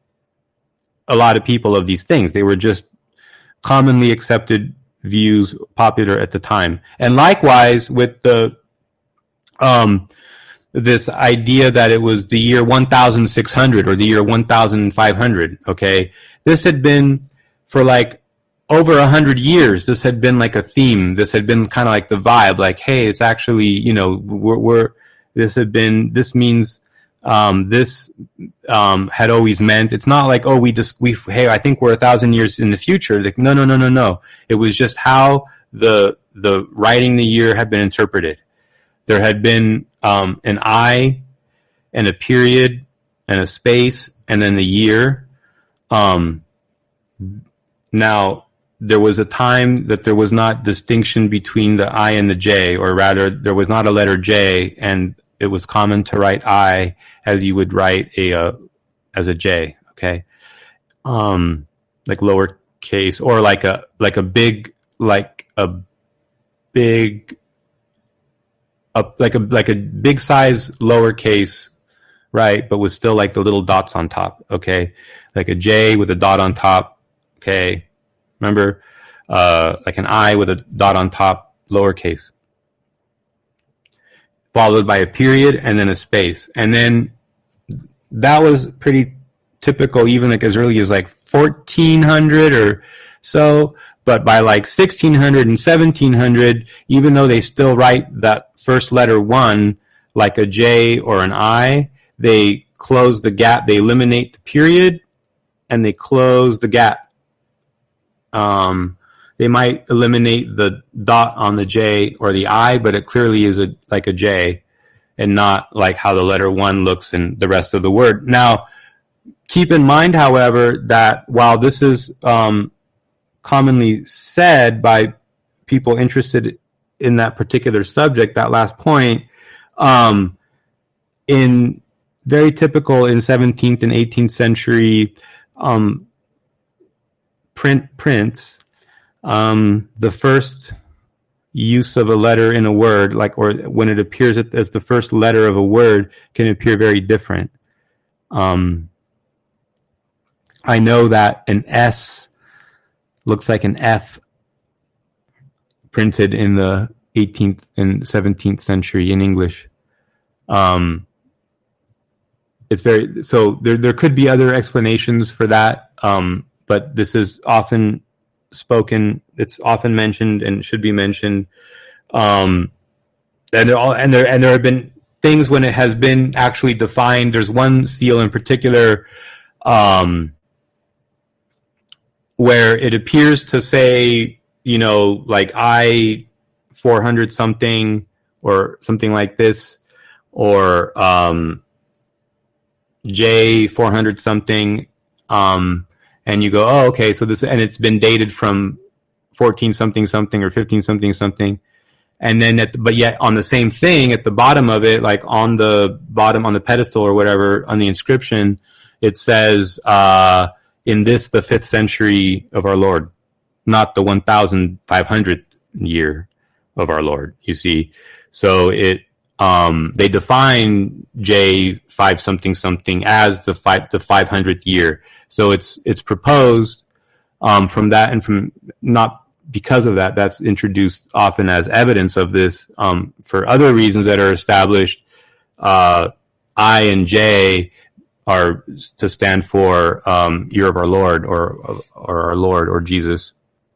a lot of people of these things. They were just commonly accepted views, popular at the time. And likewise with the um, this idea that it was the year one thousand six hundred or the year one thousand five hundred, okay? This had been, for like over a hundred years, this had been like a theme. This had been kind of like the vibe, like, hey, it's actually, you know, we're, we're this had been, this means, um, this um, had always meant, it's not like, oh, we just, we, hey, I think we're a thousand years in the future. Like, no, no, no, no, no. It was just how the, the writing the year had been interpreted. There had been um, an I and a period and a space and then the year. Um, now, there was a time that there was not distinction between the I and the J, or rather, there was not a letter J, and it was common to write I as you would write a uh, as a J. Okay, um, like lowercase, or like a like a big like a big. A, like a like a big size lowercase, right? But with still like the little dots on top. Okay, like a J with a dot on top. Okay, remember, uh, like an I with a dot on top, lowercase, followed by a period and then a space, and then that was pretty typical, even like as early as like fourteen hundred or so. But by like sixteen hundred and seventeen hundred, even though they still write that first letter one like a J or an I, they close the gap. They eliminate the period and they close the gap. Um, they might eliminate the dot on the J or the I, but it clearly is a like a J and not like how the letter one looks in the rest of the word. Now, keep in mind, however, that while this is um, commonly said by people interested in that particular subject, that last point, um, in very typical in seventeenth and eighteenth century um, print prints, um, the first use of a letter in a word, like, or when it appears as the first letter of a word, can appear very different. Um, I know that an S looks like an F printed in the eighteenth and seventeenth century in English. Um, it's very so there. There could be other explanations for that, um, but this is often spoken. It's often mentioned and should be mentioned. Um, and there all and there and there have been things when it has been actually defined. There's one seal in particular um, where it appears to say, you know, like I four hundred something or something like this, or um, J four hundred something, um, and you go, oh, okay, so this, and it's been dated from fourteen something something or fifteen something something. And then, at the, but yet on the same thing at the bottom of it, like on the bottom, on the pedestal or whatever, on the inscription, it says, uh, in this, the fifth century of our Lord, not the one thousand five hundredth year of our Lord, you see. So it, um, they define J five something something as the five, the five hundredth year. So it's, it's proposed, um, from that and from not, because of that, that's introduced often as evidence of this. Um, for other reasons that are established, uh, I and J are to stand for um, year of our Lord, or or our Lord, or Jesus,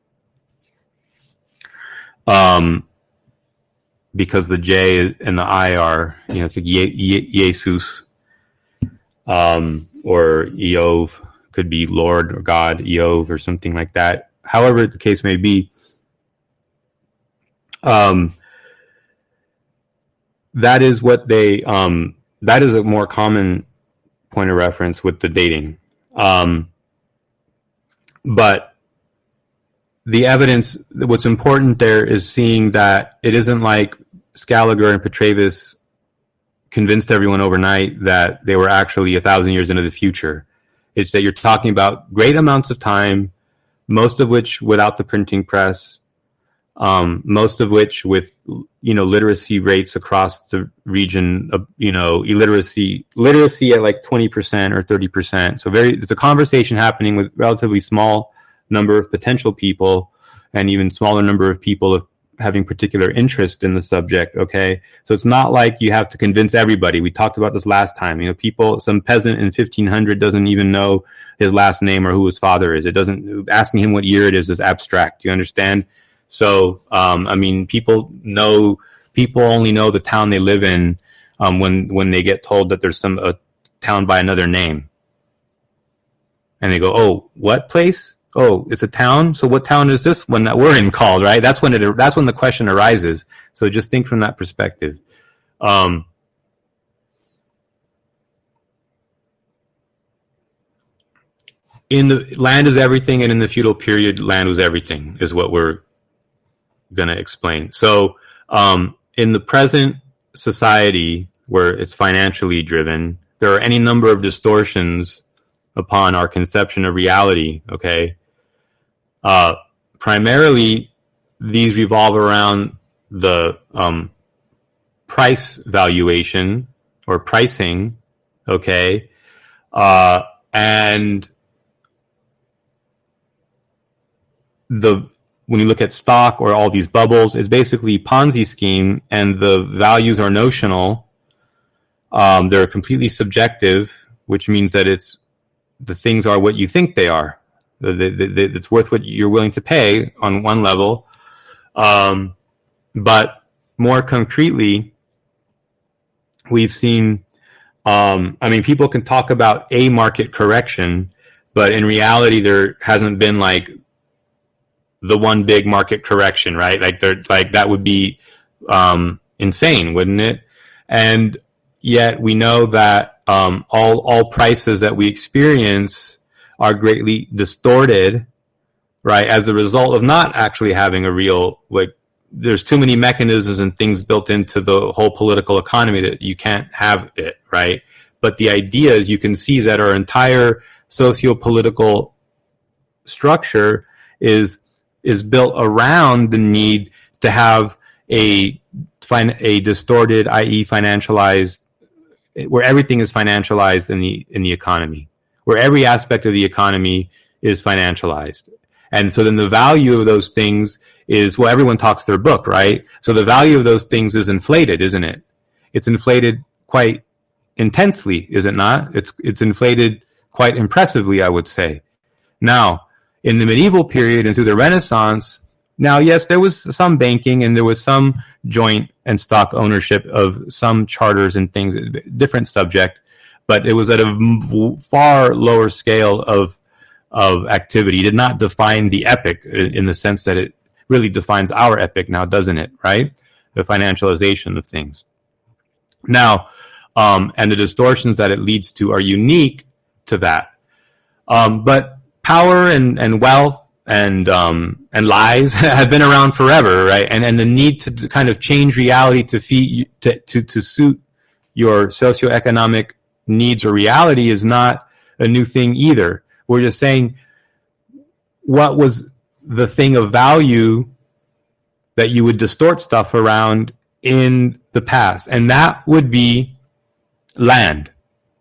um, because the J and the I are, you know, it's like Ye- Ye- Jesus, um, or Eov, could be Lord or God, Eov, or something like that. However the case may be, um, that is what they, um, that is a more common point of reference with the dating. Um, but the evidence, what's important there is seeing that it isn't like Scaliger and Petrevus convinced everyone overnight that they were actually a thousand years into the future. It's that you're talking about great amounts of time, most of which without the printing press, um, most of which with, you know, literacy rates across the region, of, you know, illiteracy, literacy at like twenty percent or thirty percent. So very, it's a conversation happening with relatively small number of potential people, and even smaller number of people of having particular interest in the subject. Okay. So it's not like you have to convince everybody. We talked about this last time. You know, people, some peasant in fifteen hundred doesn't even know his last name or who his father is. It doesn't, asking him what year it is is abstract. You understand? So, um, I mean, people know, people only know the town they live in, um, when, when they get told that there's some, a town by another name. And they go, oh, what place? Oh, it's a town. So what town is this one that we're in called, right? That's when it, that's when the question arises. So just think from that perspective. Um, in the land is everything, and in the feudal period, land was everything, is what we're going to explain. So, um, in the present society where it's financially driven, there are any number of distortions upon our conception of reality. Okay. Uh, primarily, these revolve around the um, price valuation or pricing, okay, uh, and the when you look at stock or all these bubbles, it's basically Ponzi scheme, and the values are notional. Um, they're completely subjective, which means that it's the things are what you think they are. The, the, the, it's worth what you're willing to pay on one level. Um, but more concretely, we've seen, um, I mean, people can talk about a market correction, but in reality, there hasn't been like the one big market correction, right? Like there, like that would be, um, insane, wouldn't it? And yet we know that, um, all, all prices that we experience are greatly distorted, right, as a result of not actually having a real, like, there's too many mechanisms and things built into the whole political economy that you can't have it, right? But the idea, as you can see, is that our entire socio-political structure is is built around the need to have a a distorted, that is financialized, where everything is financialized in the in the economy, where every aspect of the economy is financialized. And so then the value of those things is, well, everyone talks their book, right? So the value of those things is inflated, isn't it? It's inflated quite intensely, is it not? It's it's inflated quite impressively, I would say. Now, in the medieval period and through the Renaissance, now, yes, there was some banking and there was some joint and stock ownership of some charters and things, different subject, but it was at a far lower scale of of activity. It did not define the epic in the sense that it really defines our epic now, doesn't it, right? The financialization of things. Now, um, and the distortions that it leads to are unique to that. Um, but power and, and wealth and um, and lies have been around forever, right? And and the need to, to kind of change reality to feed to, to to suit your socioeconomic needs or reality is not a new thing either. We're just saying what was the thing of value that you would distort stuff around in the past, and that would be land.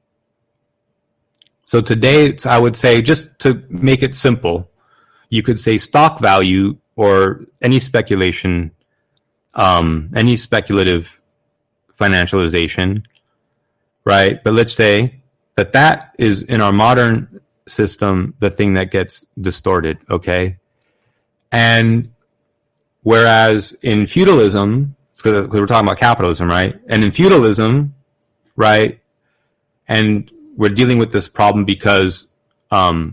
So today, it's, I would say, just to make it simple, you could say stock value or any speculation, um, any speculative financialization, right? But let's say that that is in our modern system the thing that gets distorted, okay? And whereas in feudalism, because we're talking about capitalism, right? And in feudalism, right, and we're dealing with this problem because um,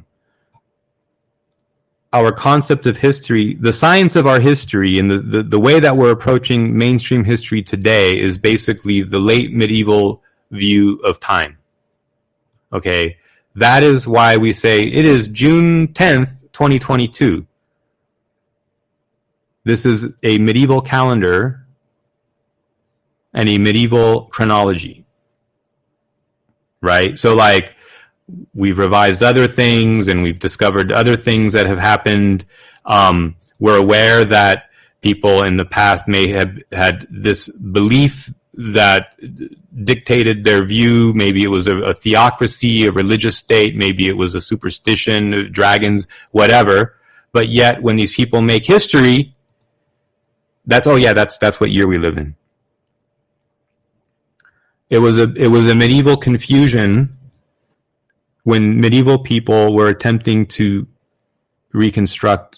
our concept of history, the science of our history, and the, the, the way that we're approaching mainstream history today is basically the late medieval view of time. Okay, that is why we say it is June tenth, twenty twenty-two. This is a medieval calendar and a medieval chronology. Right? So like we've revised other things and we've discovered other things that have happened. Um, we're aware that people in the past may have had this belief that dictated their view. Maybe it was a, a theocracy, a religious state. Maybe it was a superstition, dragons, whatever. But yet when these people make history, that's, oh yeah, that's, that's what year we live in. It was a it was a medieval confusion when medieval people were attempting to reconstruct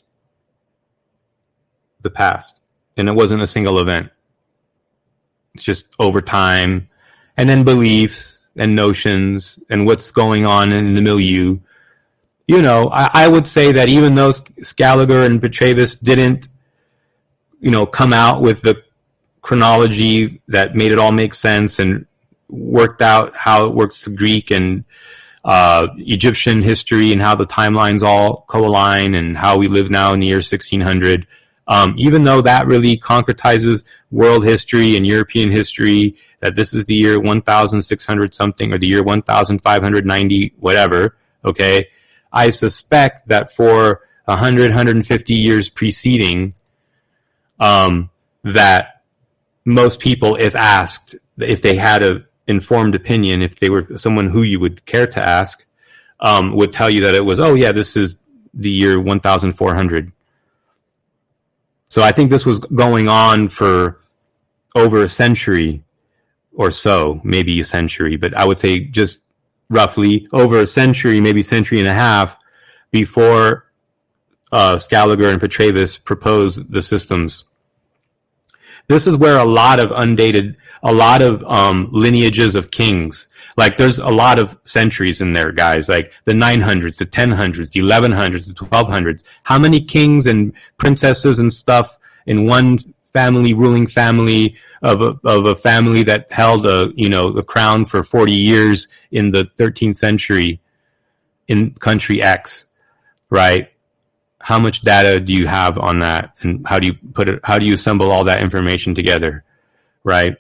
the past, and it wasn't a single event. It's just over time, and then beliefs and notions and what's going on in the milieu. You know, I, I would say that even though Scaliger and Petrevus didn't, you know, come out with the chronology that made it all make sense and worked out how it works to Greek and uh, Egyptian history and how the timelines all co-align and how we live now in the year sixteen hundred. Um, even though that really concretizes world history and European history, that this is the year one thousand six hundred something or the year one thousand five hundred ninety, whatever, okay, I suspect that for one hundred, one hundred fifty years preceding, um, that most people, if asked, if they had a informed opinion, if they were someone who you would care to ask, um, would tell you that it was, oh yeah, this is the year one thousand four hundred. So I think this was going on for over a century or so, maybe a century, but I would say just roughly over a century, maybe century and a half before uh, Scaliger and Petrevus proposed the systems. This is where a lot of undated, a lot of um, lineages of kings, like there's a lot of centuries in there, guys, like the nine hundreds, the ten hundreds, the eleven hundreds, the twelve hundreds. How many kings and princesses and stuff in one family, ruling family of a, of a family that held a, you know, the crown for forty years in the thirteenth century in country X, right? How much data do you have on that, and how do you put it? How do you assemble all that information together, right?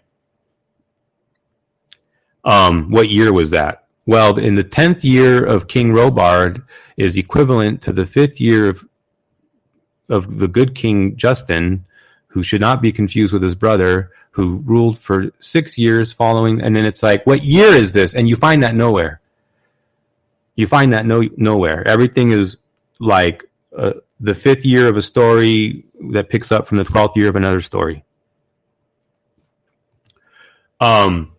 Um, what year was that? Well, in the tenth year of King Robard is equivalent to the fifth year of of the good King Justin, who should not be confused with his brother, who ruled for six years following. And then it's like, what year is this? And you find that nowhere. You find that no nowhere. Everything is like Uh, the fifth year of a story that picks up from the twelfth year of another story. Um,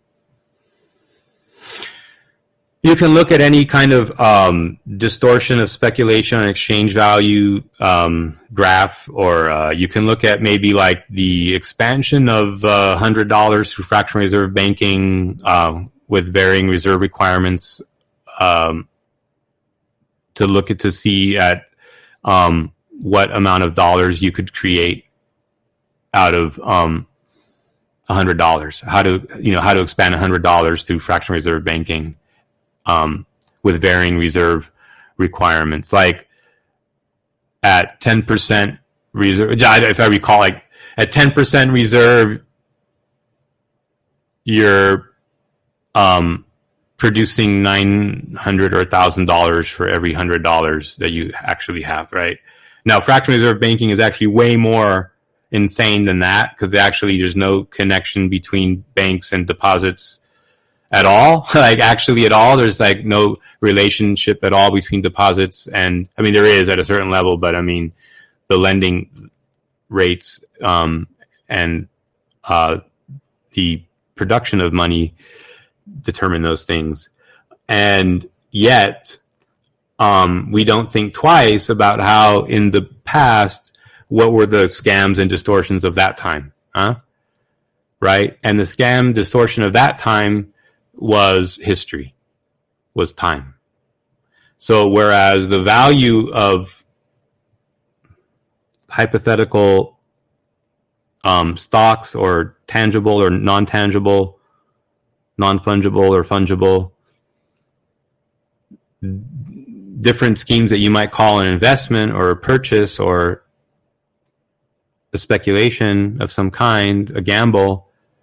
you can look at any kind of um, distortion of speculation on exchange value um, graph, or uh, you can look at maybe like the expansion of uh, one hundred dollars through fractional reserve banking uh, with varying reserve requirements um, to look at to see at um, what amount of dollars you could create out of um, one hundred dollars. How to you know how to expand one hundred dollars through fractional reserve banking. Um, with varying reserve requirements, like at ten percent reserve, if I recall, like at ten percent reserve, you're um, producing nine hundred or one thousand dollars for every one hundred dollars that you actually have, right? Now, fractional reserve banking is actually way more insane than that, because actually there's no connection between banks and deposits at all, like actually at all. There's like no relationship at all between deposits and, I mean, there is at a certain level, but I mean, the lending rates um, and uh, the production of money determine those things. And yet, um, we don't think twice about how in the past, what were the scams and distortions of that time, huh? Right? And the scam distortion of that time was history, was time. So whereas the value of hypothetical um, stocks or tangible or non-tangible, non-fungible or fungible, different schemes that you might call an investment or a purchase or a speculation of some kind, a gamble,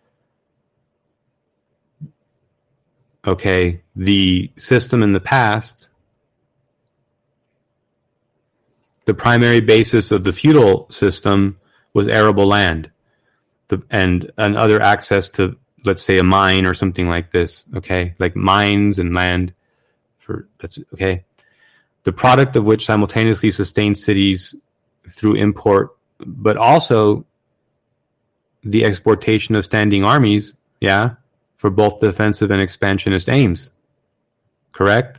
okay, the system in the past, the primary basis of the feudal system was arable land, the, and, and other access to, let's say, a mine or something like this, okay, like mines and land for, that's okay. The product of which simultaneously sustained cities through import, but also the exportation of standing armies, yeah, for both defensive and expansionist aims. Correct?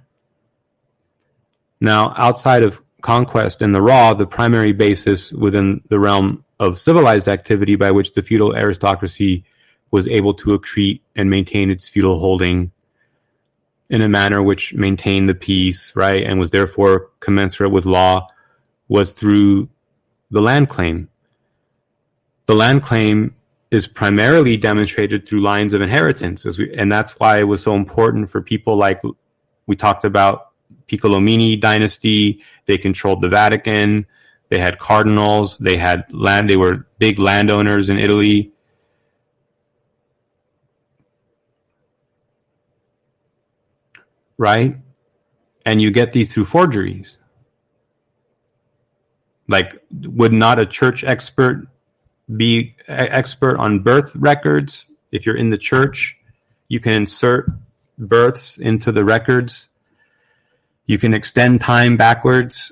Now, outside of conquest and the raw, the primary basis within the realm of civilized activity by which the feudal aristocracy was able to accrete and maintain its feudal holding in a manner which maintained the peace, right, and was therefore commensurate with law, was through the land claim. The land claim is primarily demonstrated through lines of inheritance, as we, and that's why it was so important for people like we talked about Piccolomini dynasty. They controlled the Vatican. They had cardinals. They had land. They were big landowners in Italy. Right? And you get these through forgeries. Like, would not a church expert be expert on birth records? If you're in the church, you can insert births into the records. You can extend time backwards.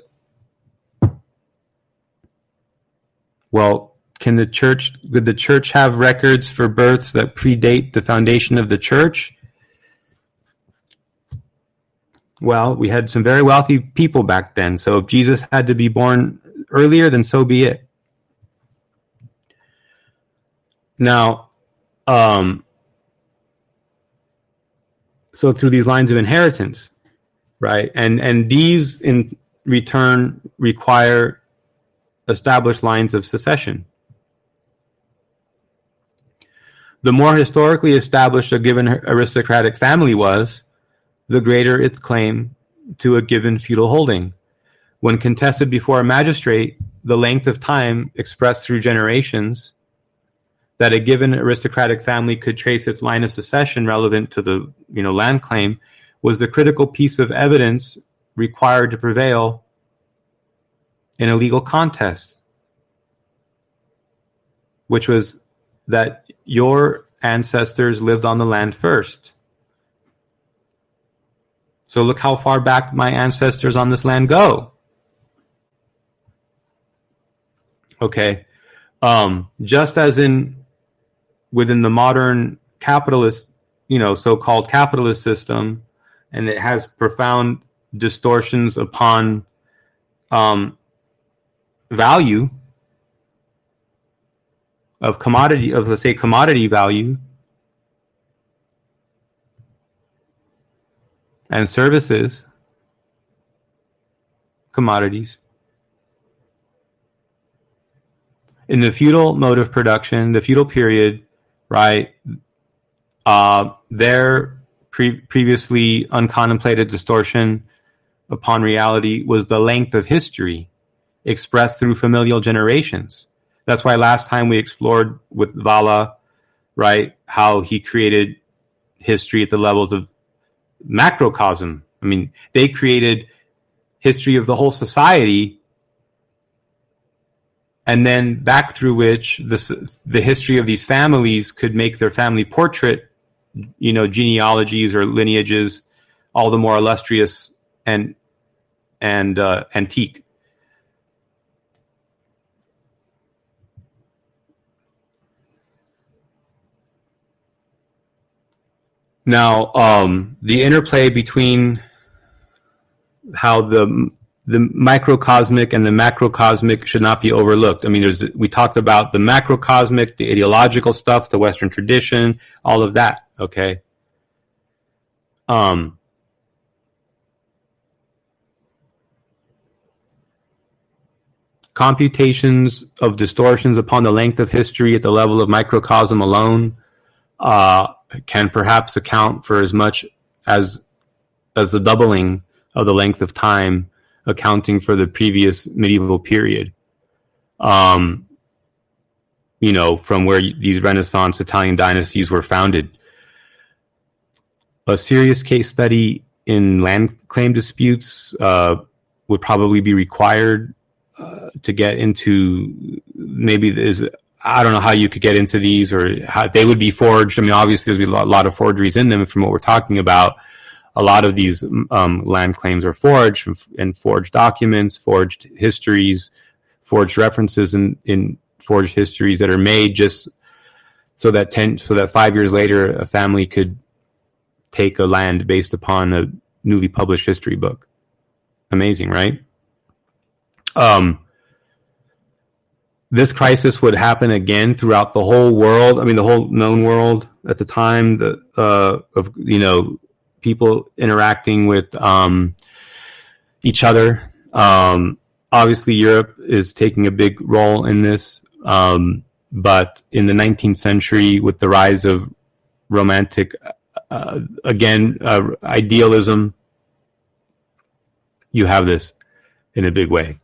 Well, can the church, would the church have records for births that predate the foundation of the church? Well, we had some very wealthy people back then. So if Jesus had to be born earlier, then so be it. Now, um, so through these lines of inheritance, right? And and these in return require established lines of succession. The more historically established a given aristocratic family was, the greater its claim to a given feudal holding. When contested before a magistrate, the length of time expressed through generations that a given aristocratic family could trace its line of succession relevant to the you know land claim was the critical piece of evidence required to prevail in a legal contest, which was that your ancestors lived on the land first. So look how far back my ancestors on this land go. Okay. Um, just as in within the modern capitalist, you know, so-called capitalist system, and it has profound distortions upon um, value of commodity, of let's say commodity value and services, commodities. In the feudal mode of production, the feudal period, right, uh, their pre- previously uncontemplated distortion upon reality was the length of history expressed through familial generations. That's why last time we explored with Vala, right, how he created history at the levels of macrocosm. I mean, they created history of the whole society, and then back through which the the history of these families could make their family portrait, you know, genealogies or lineages all the more illustrious and and uh, antique. Now, um, the interplay between how the the microcosmic and the macrocosmic should not be overlooked. I mean, there's we talked about the macrocosmic, the ideological stuff, the Western tradition, all of that. Okay. Um, computations of distortions upon the length of history at the level of microcosm alone uh, can perhaps account for as much as as the doubling of the length of time, accounting for the previous medieval period. Um, you know, from where these Renaissance Italian dynasties were founded. A serious case study in land claim disputes uh, would probably be required uh, to get into. Maybe there's, I don't know how you could get into these or how they would be forged. I mean, obviously there's a lot of forgeries in them from what we're talking about. A lot of these um, land claims are forged and forged documents, forged histories, forged references in, in forged histories that are made just so that ten, so that five years later a family could take a land based upon a newly published history book. Amazing, right? Um, this crisis would happen again throughout the whole world. I mean, the whole known world at the time, the uh, of you know. people interacting with um, each other. Um, obviously, Europe is taking a big role in this. Um, but in the nineteenth century, with the rise of romantic, uh, again, uh, idealism, you have this in a big way.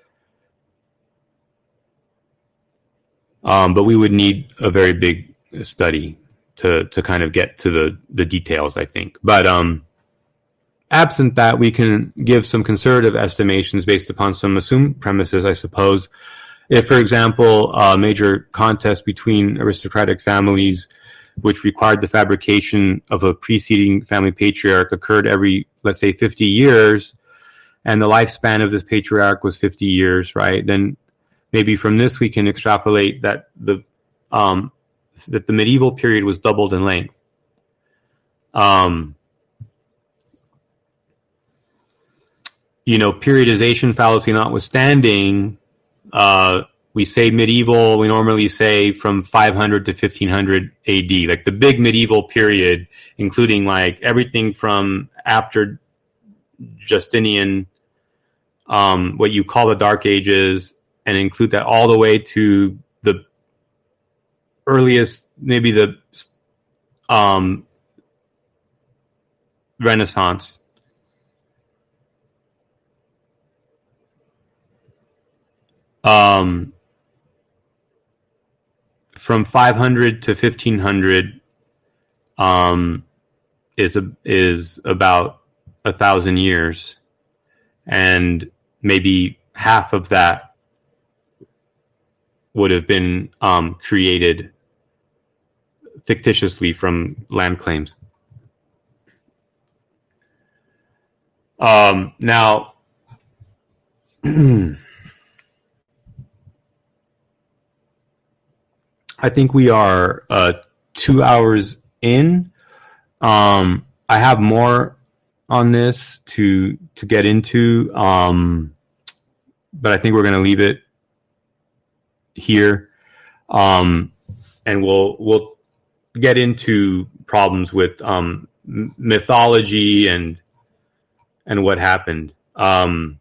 Um, but we would need a very big study to to kind of get to the, the details, I think. But um, absent that, we can give some conservative estimations based upon some assumed premises, I suppose. If, for example, a major contest between aristocratic families, which required the fabrication of a preceding family patriarch, occurred every, let's say, fifty years, and the lifespan of this patriarch was fifty years, right? Then maybe from this we can extrapolate that the um, that the medieval period was doubled in length. Um, you know, periodization fallacy notwithstanding, uh, we say medieval, we normally say from five hundred to fifteen hundred A D, like the big medieval period, including like everything from after Justinian, um, what you call the Dark Ages, and include that all the way to the earliest, maybe the um, Renaissance. Um, from five hundred to fifteen hundred um, is a, is about a thousand years, and maybe half of that would have been um, created fictitiously from land claims. Um, now, I think we are uh, two hours in. Um, I have more on this to to get into, um, but I think we're going to leave it here, um, and we'll we'll get into problems with um, mythology and and what happened. Um,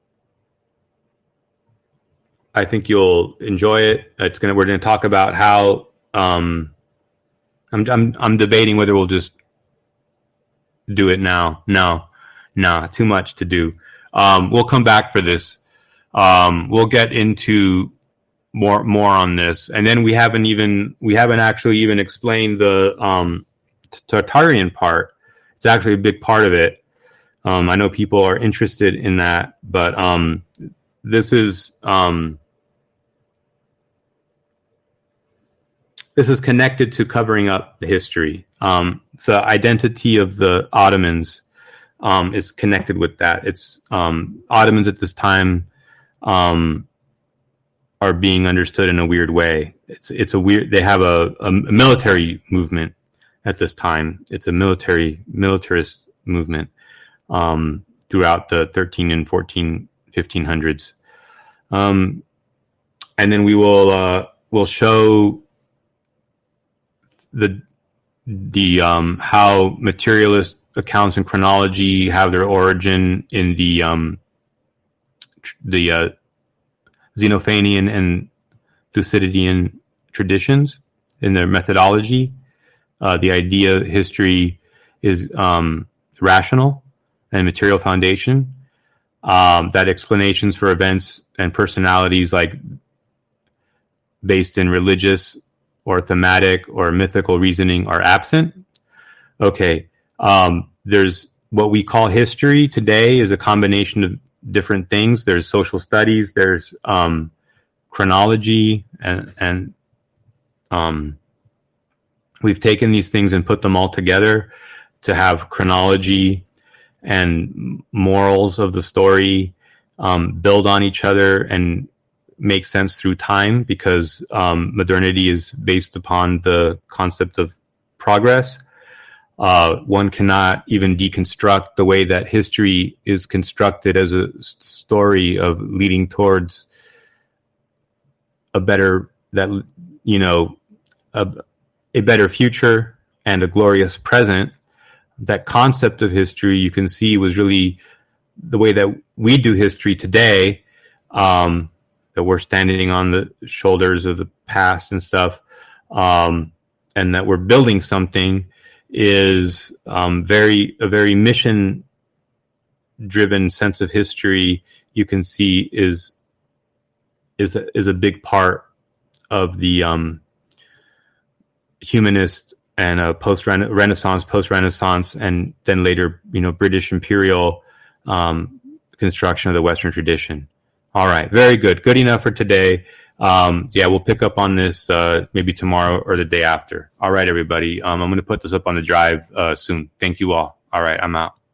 I think you'll enjoy it. It's gonna we're gonna talk about how um, I'm I'm I'm debating whether we'll just do it now. No, no, too much to do. Um, we'll come back for this. Um, we'll get into more more on this, and then we haven't even we haven't actually even explained the um, Tartarian part. It's actually a big part of it. Um, I know people are interested in that, but um, this is um, this is connected to covering up the history. Um, the identity of the Ottomans um, is connected with that. It's um, Ottomans at this time um, are being understood in a weird way. It's it's a weird. They have a, a military movement at this time. It's a military militarist movement um, throughout the thirteen and fourteen, fifteen hundreds. Um, and then we will uh, will show the the um, how materialist accounts and chronology have their origin in the um, tr- the uh, Xenophanian and Thucydidean traditions in their methodology. Uh, the idea history is um, rational and material foundation. Um, that explanations for events and personalities, like based in religious or thematic or mythical reasoning, are absent. Okay, um, there's what we call history today is a combination of different things. There's social studies, there's um, chronology, and, and um, we've taken these things and put them all together to have chronology and morals of the story um, build on each other and make sense through time, because um, modernity is based upon the concept of progress. Uh, one cannot even deconstruct the way that history is constructed as a story of leading towards a better, that, you know, a, a better future and a glorious present. That concept of history, you can see, was really the way that we do history today, um, that we're standing on the shoulders of the past and stuff, um, and that we're building something, is um, very a very mission driven sense of history. You can see is is a, is a big part of the um, humanist and a post Renaissance, post Renaissance, and then later, you know, British imperial um, construction of the Western tradition. All right, very good, good enough for today. Um, yeah, we'll pick up on this uh, maybe tomorrow or the day after. All right, everybody. Um, I'm going to put this up on the drive uh, soon. Thank you all. All right, I'm out.